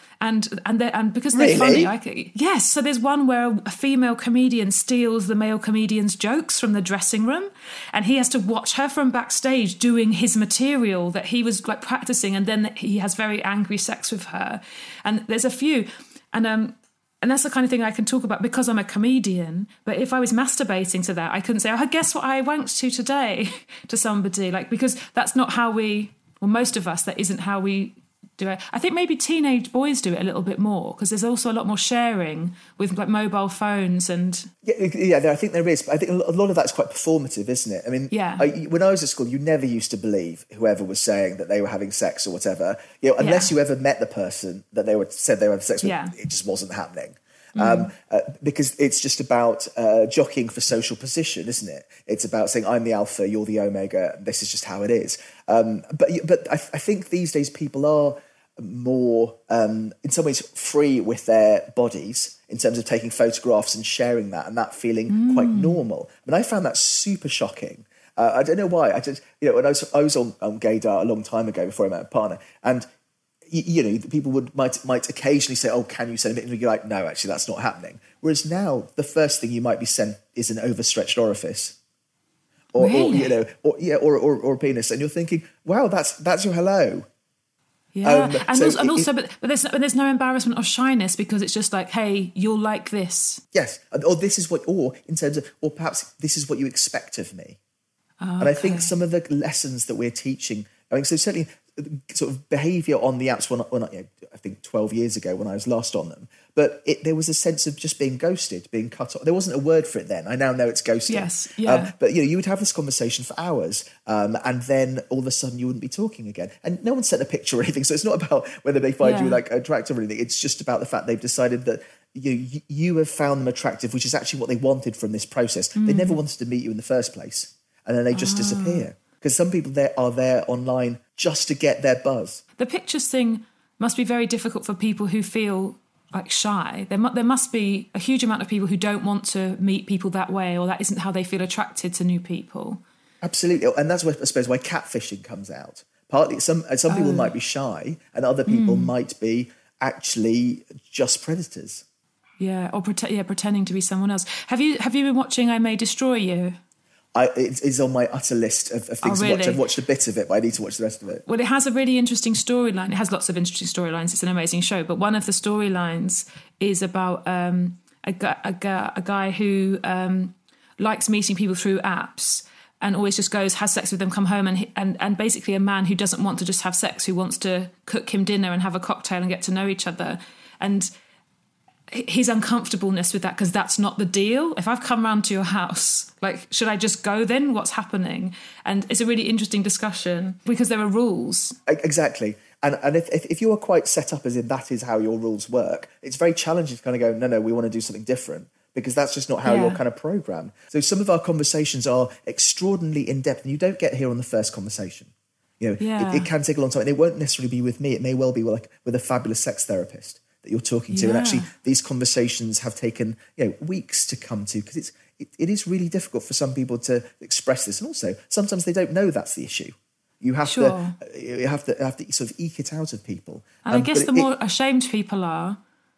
A: And and they and because they're
B: Really?
A: funny, I could, yes. So there's one where a female comedian steals the male comedian's jokes from the dressing room, and he has to watch her from backstage doing his material that he was like practicing, and then he has very angry sex with her. And there's a few, and um, and that's the kind of thing I can talk about because I'm a comedian. But if I was masturbating to that, I couldn't say, "Oh, guess what I wanked to today," to somebody, like, because that's not how we. Well, most of us, that isn't how we. Do it. I think maybe teenage boys do it a little bit more because there's also a lot more sharing with like mobile phones and
B: yeah, yeah. I think there is, but I think a lot of that's quite performative, isn't it? I mean,
A: yeah.
B: I, when I was at school, you never used to believe whoever was saying that they were having sex or whatever. You know, unless
A: yeah.
B: you ever met the person that they were said they were having sex with, yeah. it just wasn't happening. Mm. Um, uh, because it's just about uh, jockeying for social position, isn't it? It's about saying I'm the alpha, you're the omega. This is just how it is. Um, but but I, I think these days people are more um, in some ways free with their bodies in terms of taking photographs and sharing that and that feeling mm. quite normal. I mean, I found that super shocking. Uh, I don't know why. I just, you know, when I was, I was on, on Gaydar a long time ago before I met a partner, and you, you know, people would might might occasionally say, "Oh, can you send a bit?" And you're like, "No, actually, that's not happening." Whereas now, the first thing you might be sent is an overstretched orifice, or,
A: really?
B: or you know, or yeah, or, or or a penis, and you're thinking, "Wow, that's that's your hello."
A: Yeah,
B: um,
A: and
B: so
A: also, and
B: it,
A: also but, but there's but there's no embarrassment or shyness because it's just like, hey, you'll like this.
B: Yes, or this is what, or in terms of, or perhaps this is what you expect of me.
A: Oh,
B: and I think some of the lessons that we're teaching, I mean, so certainly sort of behaviour on the apps, when, when I, you know, I think twelve years ago when I was last on them, but it, there was a sense of just being ghosted, being cut off. There wasn't a word for it then. I now know it's ghosting.
A: Yes, yeah.
B: Um, but, you know, you would have this conversation for hours um, and then all of a sudden you wouldn't be talking again. And no one sent a picture or anything. So it's not about whether they find
A: yeah.
B: you like attractive or anything. It's just about the fact they've decided that you, you have found them attractive, which is actually what they wanted from this process. Mm. They never wanted to meet you in the first place. And then they just oh. disappear. Because some people there are there online just to get their buzz.
A: The pictures thing must be very difficult for people who feel like shy. There, mu- there must be a huge amount of people who don't want to meet people that way, or that isn't how they feel attracted to new people.
B: Absolutely. And that's, what, I suppose, why catfishing comes out. Partly, some some people oh. might be shy and other people mm. might be actually just predators.
A: Yeah, or pre- yeah, pretending to be someone else. Have you have you been watching I May Destroy You?
B: I, it is on my utter list of, of things
A: oh, really?
B: to watch. I've watched a bit of it, but I need to watch the rest of it.
A: Well, it has a really interesting storyline. It has lots of interesting storylines. It's an amazing show. But one of the storylines is about um, a, gu- a, gu- a guy who um, likes meeting people through apps and always just goes, has sex with them, come home, and, he, and and basically a man who doesn't want to just have sex, who wants to cook him dinner and have a cocktail and get to know each other. And his uncomfortableness with that, because that's not the deal. If I've come round to your house, like, should I just go then? What's happening? And it's a really interesting discussion because there are rules.
B: Exactly. And and if, if, if you are quite set up as in that is how your rules work, it's very challenging to kind of go, no, no, we want to do something different, because that's just not how
A: yeah.
B: you're kind of programmed. So some of our conversations are extraordinarily in-depth, and you don't get here on the first conversation. You know,
A: yeah.
B: it, it can take a long time. And it won't necessarily be with me. It may well be like with a fabulous sex therapist that you're talking to.
A: Yeah.
B: And actually these conversations have taken, you know, weeks to come to, because it's it, it is really difficult for some people to express this. And also sometimes they don't know that's the issue. You have
A: sure.
B: to you have to have to sort of eke it out of people.
A: And um, I guess the it, more it, ashamed people are,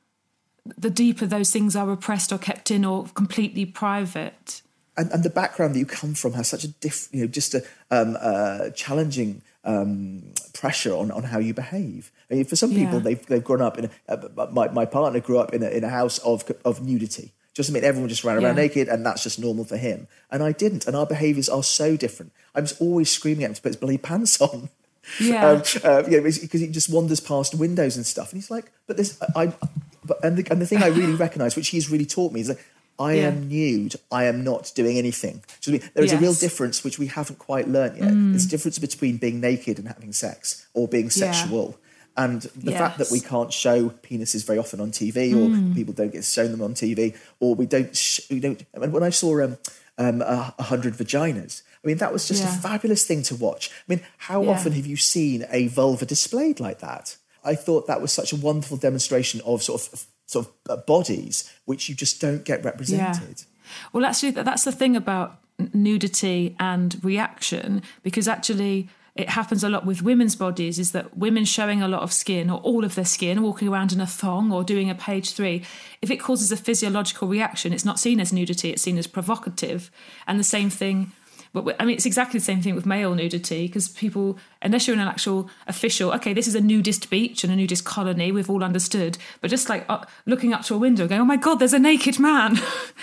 A: the deeper those things are repressed or kept in or completely private.
B: And, and the background that you come from has such a diff, you know, just a um, uh, challenging um, pressure on, on how you behave. I mean, for some people, yeah. they've they've grown up in. A, uh, my my partner grew up in a in a house of of nudity. Just I mean, everyone just ran around yeah. naked, and that's just normal for him. And I didn't. And our behaviours are so different. I was always screaming at him to put his bloody pants on.
A: Yeah,
B: um, uh, you know, because he just wanders past windows and stuff. And he's like, "But this, I." I but and the, and the thing I really recognise, which he's really taught me, is like, I yeah. am nude. I am not doing anything. So there is yes. a real difference which we haven't quite learnt yet. Mm. There's a difference between being naked and having sex, or being sexual. Yeah. And the yes. fact that we can't show penises very often on T V, or mm. people don't get shown them on T V, or we don't. Sh- we don't. I mean, when I saw um, um, a, a hundred vaginas, I mean that was just yeah. a fabulous thing to watch. I mean, how yeah. often have you seen a vulva displayed like that? I thought that was such a wonderful demonstration of sort of. sort of bodies which you just don't get represented.
A: Well, actually, that's the thing about nudity and reaction, because actually it happens a lot with women's bodies, is that women showing a lot of skin or all of their skin, walking around in a thong or doing a page three, if it causes a physiological reaction, it's not seen as nudity, it's seen as provocative. And the same thing, but I mean, it's exactly the same thing with male nudity, because people, unless you're in an actual official, okay, this is a nudist beach and a nudist colony, we've all understood, but just like uh, looking up to a window going, oh my God, there's a naked man.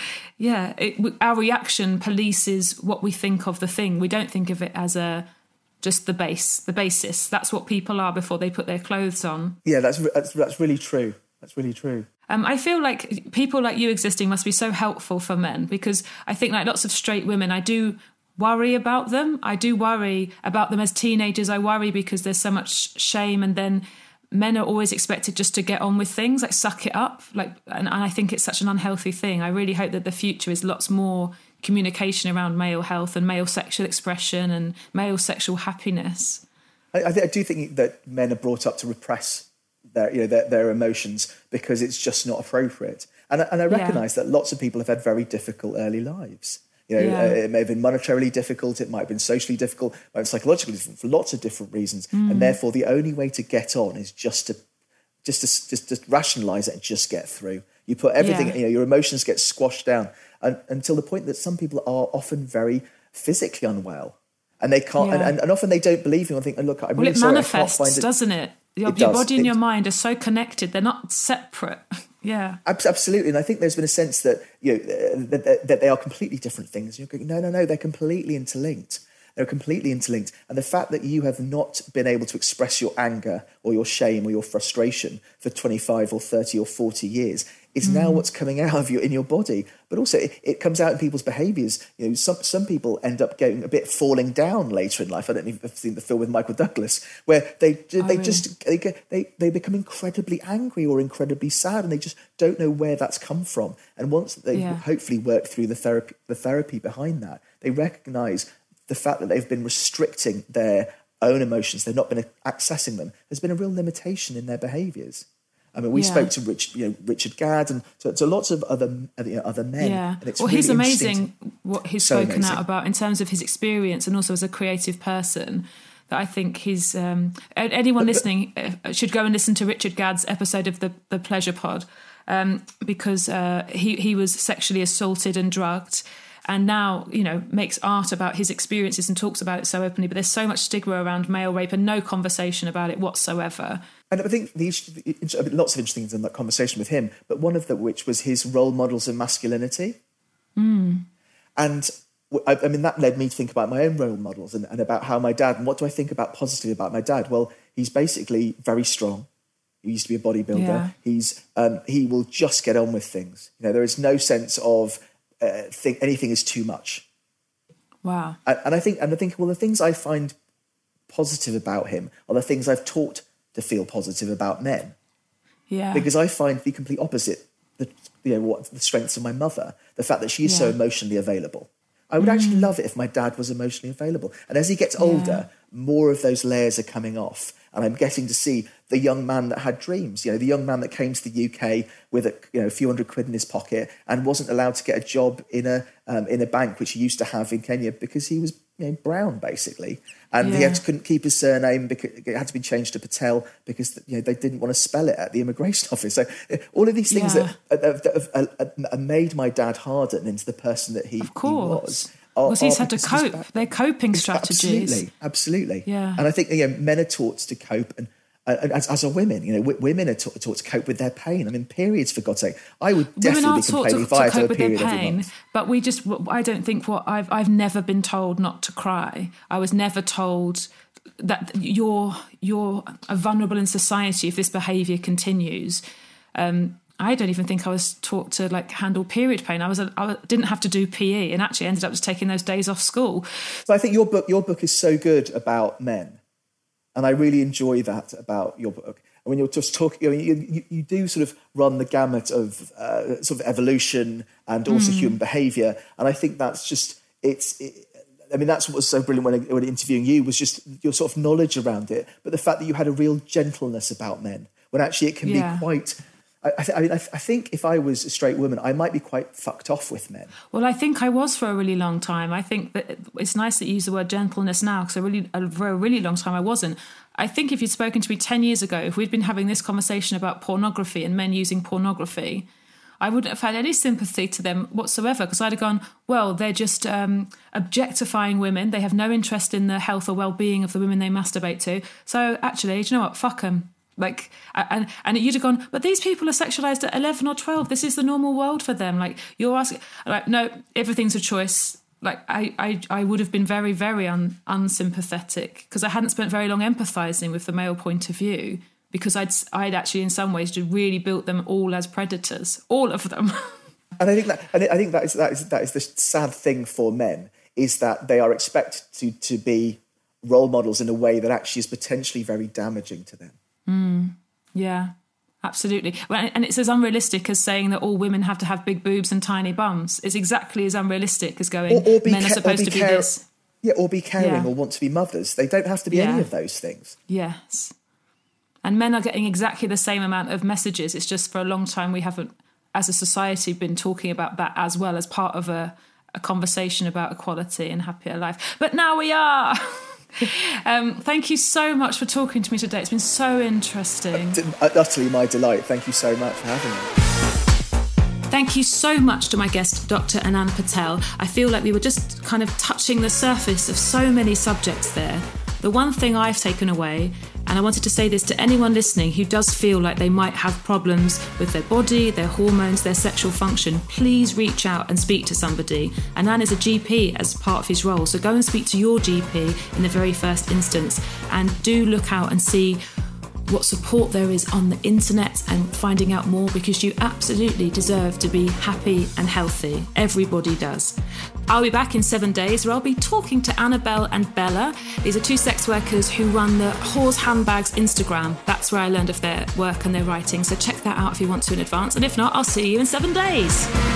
A: yeah, it, our reaction polices what we think of the thing. We don't think of it as a just the base, the basis. That's what people are before they put their clothes on.
B: Yeah, that's that's, that's really true. That's really true.
A: Um, I feel like people like you existing must be so helpful for men, because I think like lots of straight women, I do worry about them. I do worry about them as teenagers. I worry because there's so much shame, and then men are always expected just to get on with things, like suck it up. Like, and, and I think it's such an unhealthy thing. I really hope that the future is lots more communication around male health and male sexual expression and male sexual happiness.
B: I, I, th- I do think that men are brought up to repress their, you know, their, their emotions because it's just not appropriate. And, and I recognise yeah. that lots of people have had very difficult early lives. You know, yeah. uh, it may have been monetarily difficult, it might have been socially difficult, it might have been psychologically difficult for lots of different reasons. Mm. And therefore, the only way to get on is just to just to just to rationalise it and just get through. You put everything, yeah. you know, your emotions get squashed down, and, until the point that some people are often very physically unwell, and they can't, yeah. and, and often they don't believe you and think, oh, look, I'm
A: well,
B: really
A: it
B: sorry,
A: manifests,
B: I can't find it.
A: Doesn't it? Your,
B: it
A: your
B: does.
A: body and
B: it,
A: your mind are so connected; they're not separate. yeah,
B: absolutely. And I think there's been a sense that you know that, that, that they are completely different things. You're going, no, no, no, they're completely interlinked. They're completely interlinked. And the fact that you have not been able to express your anger or your shame or your frustration for twenty-five or thirty or forty years is mm. now what's coming out of you in your body. But also it, it comes out in people's behaviours. You know, some some people end up getting a bit falling down later in life. I don't know if you've seen the film with Michael Douglas, where they they oh, really? just they, get, they they become incredibly angry or incredibly sad, and they just don't know where that's come from. And once they yeah. hopefully work through the therapy the therapy behind that, they recognise the fact that they've been restricting their own emotions, they've not been accessing them, there's been a real limitation in their behaviours. I mean, we yeah. spoke to Rich, you know, Richard Gadd and to, to lots of other you know, other men.
A: Yeah.
B: And it's
A: well,
B: really
A: he's amazing to, what he's
B: so
A: spoken
B: amazing.
A: out about in terms of his experience and also as a creative person. That I think he's um, anyone but, listening but, should go and listen to Richard Gadd's episode of the the Pleasure Pod um, because uh, he he was sexually assaulted and drugged. And now, you know, makes art about his experiences and talks about it so openly. But there's so much stigma around male rape and no conversation about it whatsoever.
B: And I think the, lots of interesting things in that conversation with him, but one of them which was his role models of masculinity. Mm. And I, I mean, that led me to think about my own role models and, and about how my dad, and what do I think about positively about my dad? Well, he's basically very strong. He used to be a bodybuilder. Yeah. He's um, he will just get on with things. You know, there is no sense of Uh, think anything is too much.
A: Wow.
B: And, and I think, and I think, well, the things I find positive about him are the things I've taught to feel positive about men.
A: Yeah.
B: Because I find the complete opposite. The you know what the strengths of my mother, the fact that she is
A: yeah.
B: so emotionally available. I would mm. actually love it if my dad was emotionally available. And as he gets
A: yeah.
B: older, more of those layers are coming off. And I'm getting to see the young man that had dreams, you know, the young man that came to the U K with a, you know, a few hundred quid in his pocket and wasn't allowed to get a job in a um, in a bank, which he used to have in Kenya because he was, you know, brown, basically. And yeah. he had to, couldn't keep his surname because it had to be changed to Patel because, you know, they didn't want to spell it at the immigration office. So all of these things yeah. that, that, that have, have, have made my dad harden into the person that he,
A: of course.
B: he was.
A: Because he's had to cope. They're coping strategies.
B: Absolutely, absolutely.
A: Yeah.
B: And I think, you know, men are taught to cope, and uh, as, as are women. You know, w- women are taught, taught to cope with their pain. I mean, periods, for God's sake. I would definitely be complaining if I had to have a period every month.
A: But we just, I don't think what I've, I've never been told not to cry. I was never told that you're, you're vulnerable in society if this behaviour continues. Um, I don't even think I was taught to like handle period pain. I was a, I didn't have to do P E and actually ended up just taking those days off school.
B: So I think your book your book is so good about men, and I really enjoy that about your book. And when you're just talking, you, know, you, you, you do sort of run the gamut of uh, sort of evolution and also mm. human behaviour, and I think that's just it's. It, I mean, that's what was so brilliant when, I, when interviewing you was just your sort of knowledge around it, but the fact that you had a real gentleness about men when actually it can yeah. be quite. I, I, th- I mean, I, th- I think if I was a straight woman, I might be quite fucked off with men.
A: Well, I think I was for a really long time. I think that it's nice that you use the word gentleness now, because really, for a really long time I wasn't. I think if you'd spoken to me ten years ago, if we'd been having this conversation about pornography and men using pornography, I wouldn't have had any sympathy to them whatsoever, because I'd have gone, well, they're just um, objectifying women. They have no interest in the health or well-being of the women they masturbate to. So actually, do you know what? Fuck them. Like, and and you'd have gone, but these people are sexualized at eleven or twelve. This is the normal world for them. Like, you're asking, like, no, everything's a choice. Like, I, I, I would have been very, very un, unsympathetic, because I hadn't spent very long empathizing with the male point of view, because I'd, I'd actually, in some ways, just really built them all as predators, all of them.
B: And I think that, and I think that is that is that is the sad thing for men, is that they are expected to to be role models in a way that actually is potentially very damaging to them.
A: Mm, yeah, absolutely. Well, and it's as unrealistic as saying that all women have to have big boobs and tiny bums. It's exactly as unrealistic as going, or, or men ca- are supposed to be care- this.
B: Yeah, or be caring yeah. or want to be mothers. They don't have to be
A: yeah.
B: any of those things.
A: Yes. And men are getting exactly the same amount of messages. It's just for a long time we haven't, as a society, been talking about that as well as part of a, a conversation about equality and happier life. But now we are. um, thank you so much for talking to me today. It's been so interesting.
B: Utterly my delight. Thank you so much for having me.
A: Thank you so much to my guest, Doctor Anand Patel. I feel like we were just kind of touching the surface of so many subjects there. The one thing I've taken away, and I wanted to say this to anyone listening who does feel like they might have problems with their body, their hormones, their sexual function, please reach out and speak to somebody. Anand is a G P as part of his role, so go and speak to your G P in the very first instance, and do look out and see what support there is on the internet and finding out more, because you absolutely deserve to be happy and healthy. Everybody does. I'll be back in seven days where I'll be talking to Annabelle and Bella. These are two sex workers who run the Whores Handbags Instagram. That's where I learned of their work and their writing. So check that out if you want to in advance. And if not, I'll see you in seven days.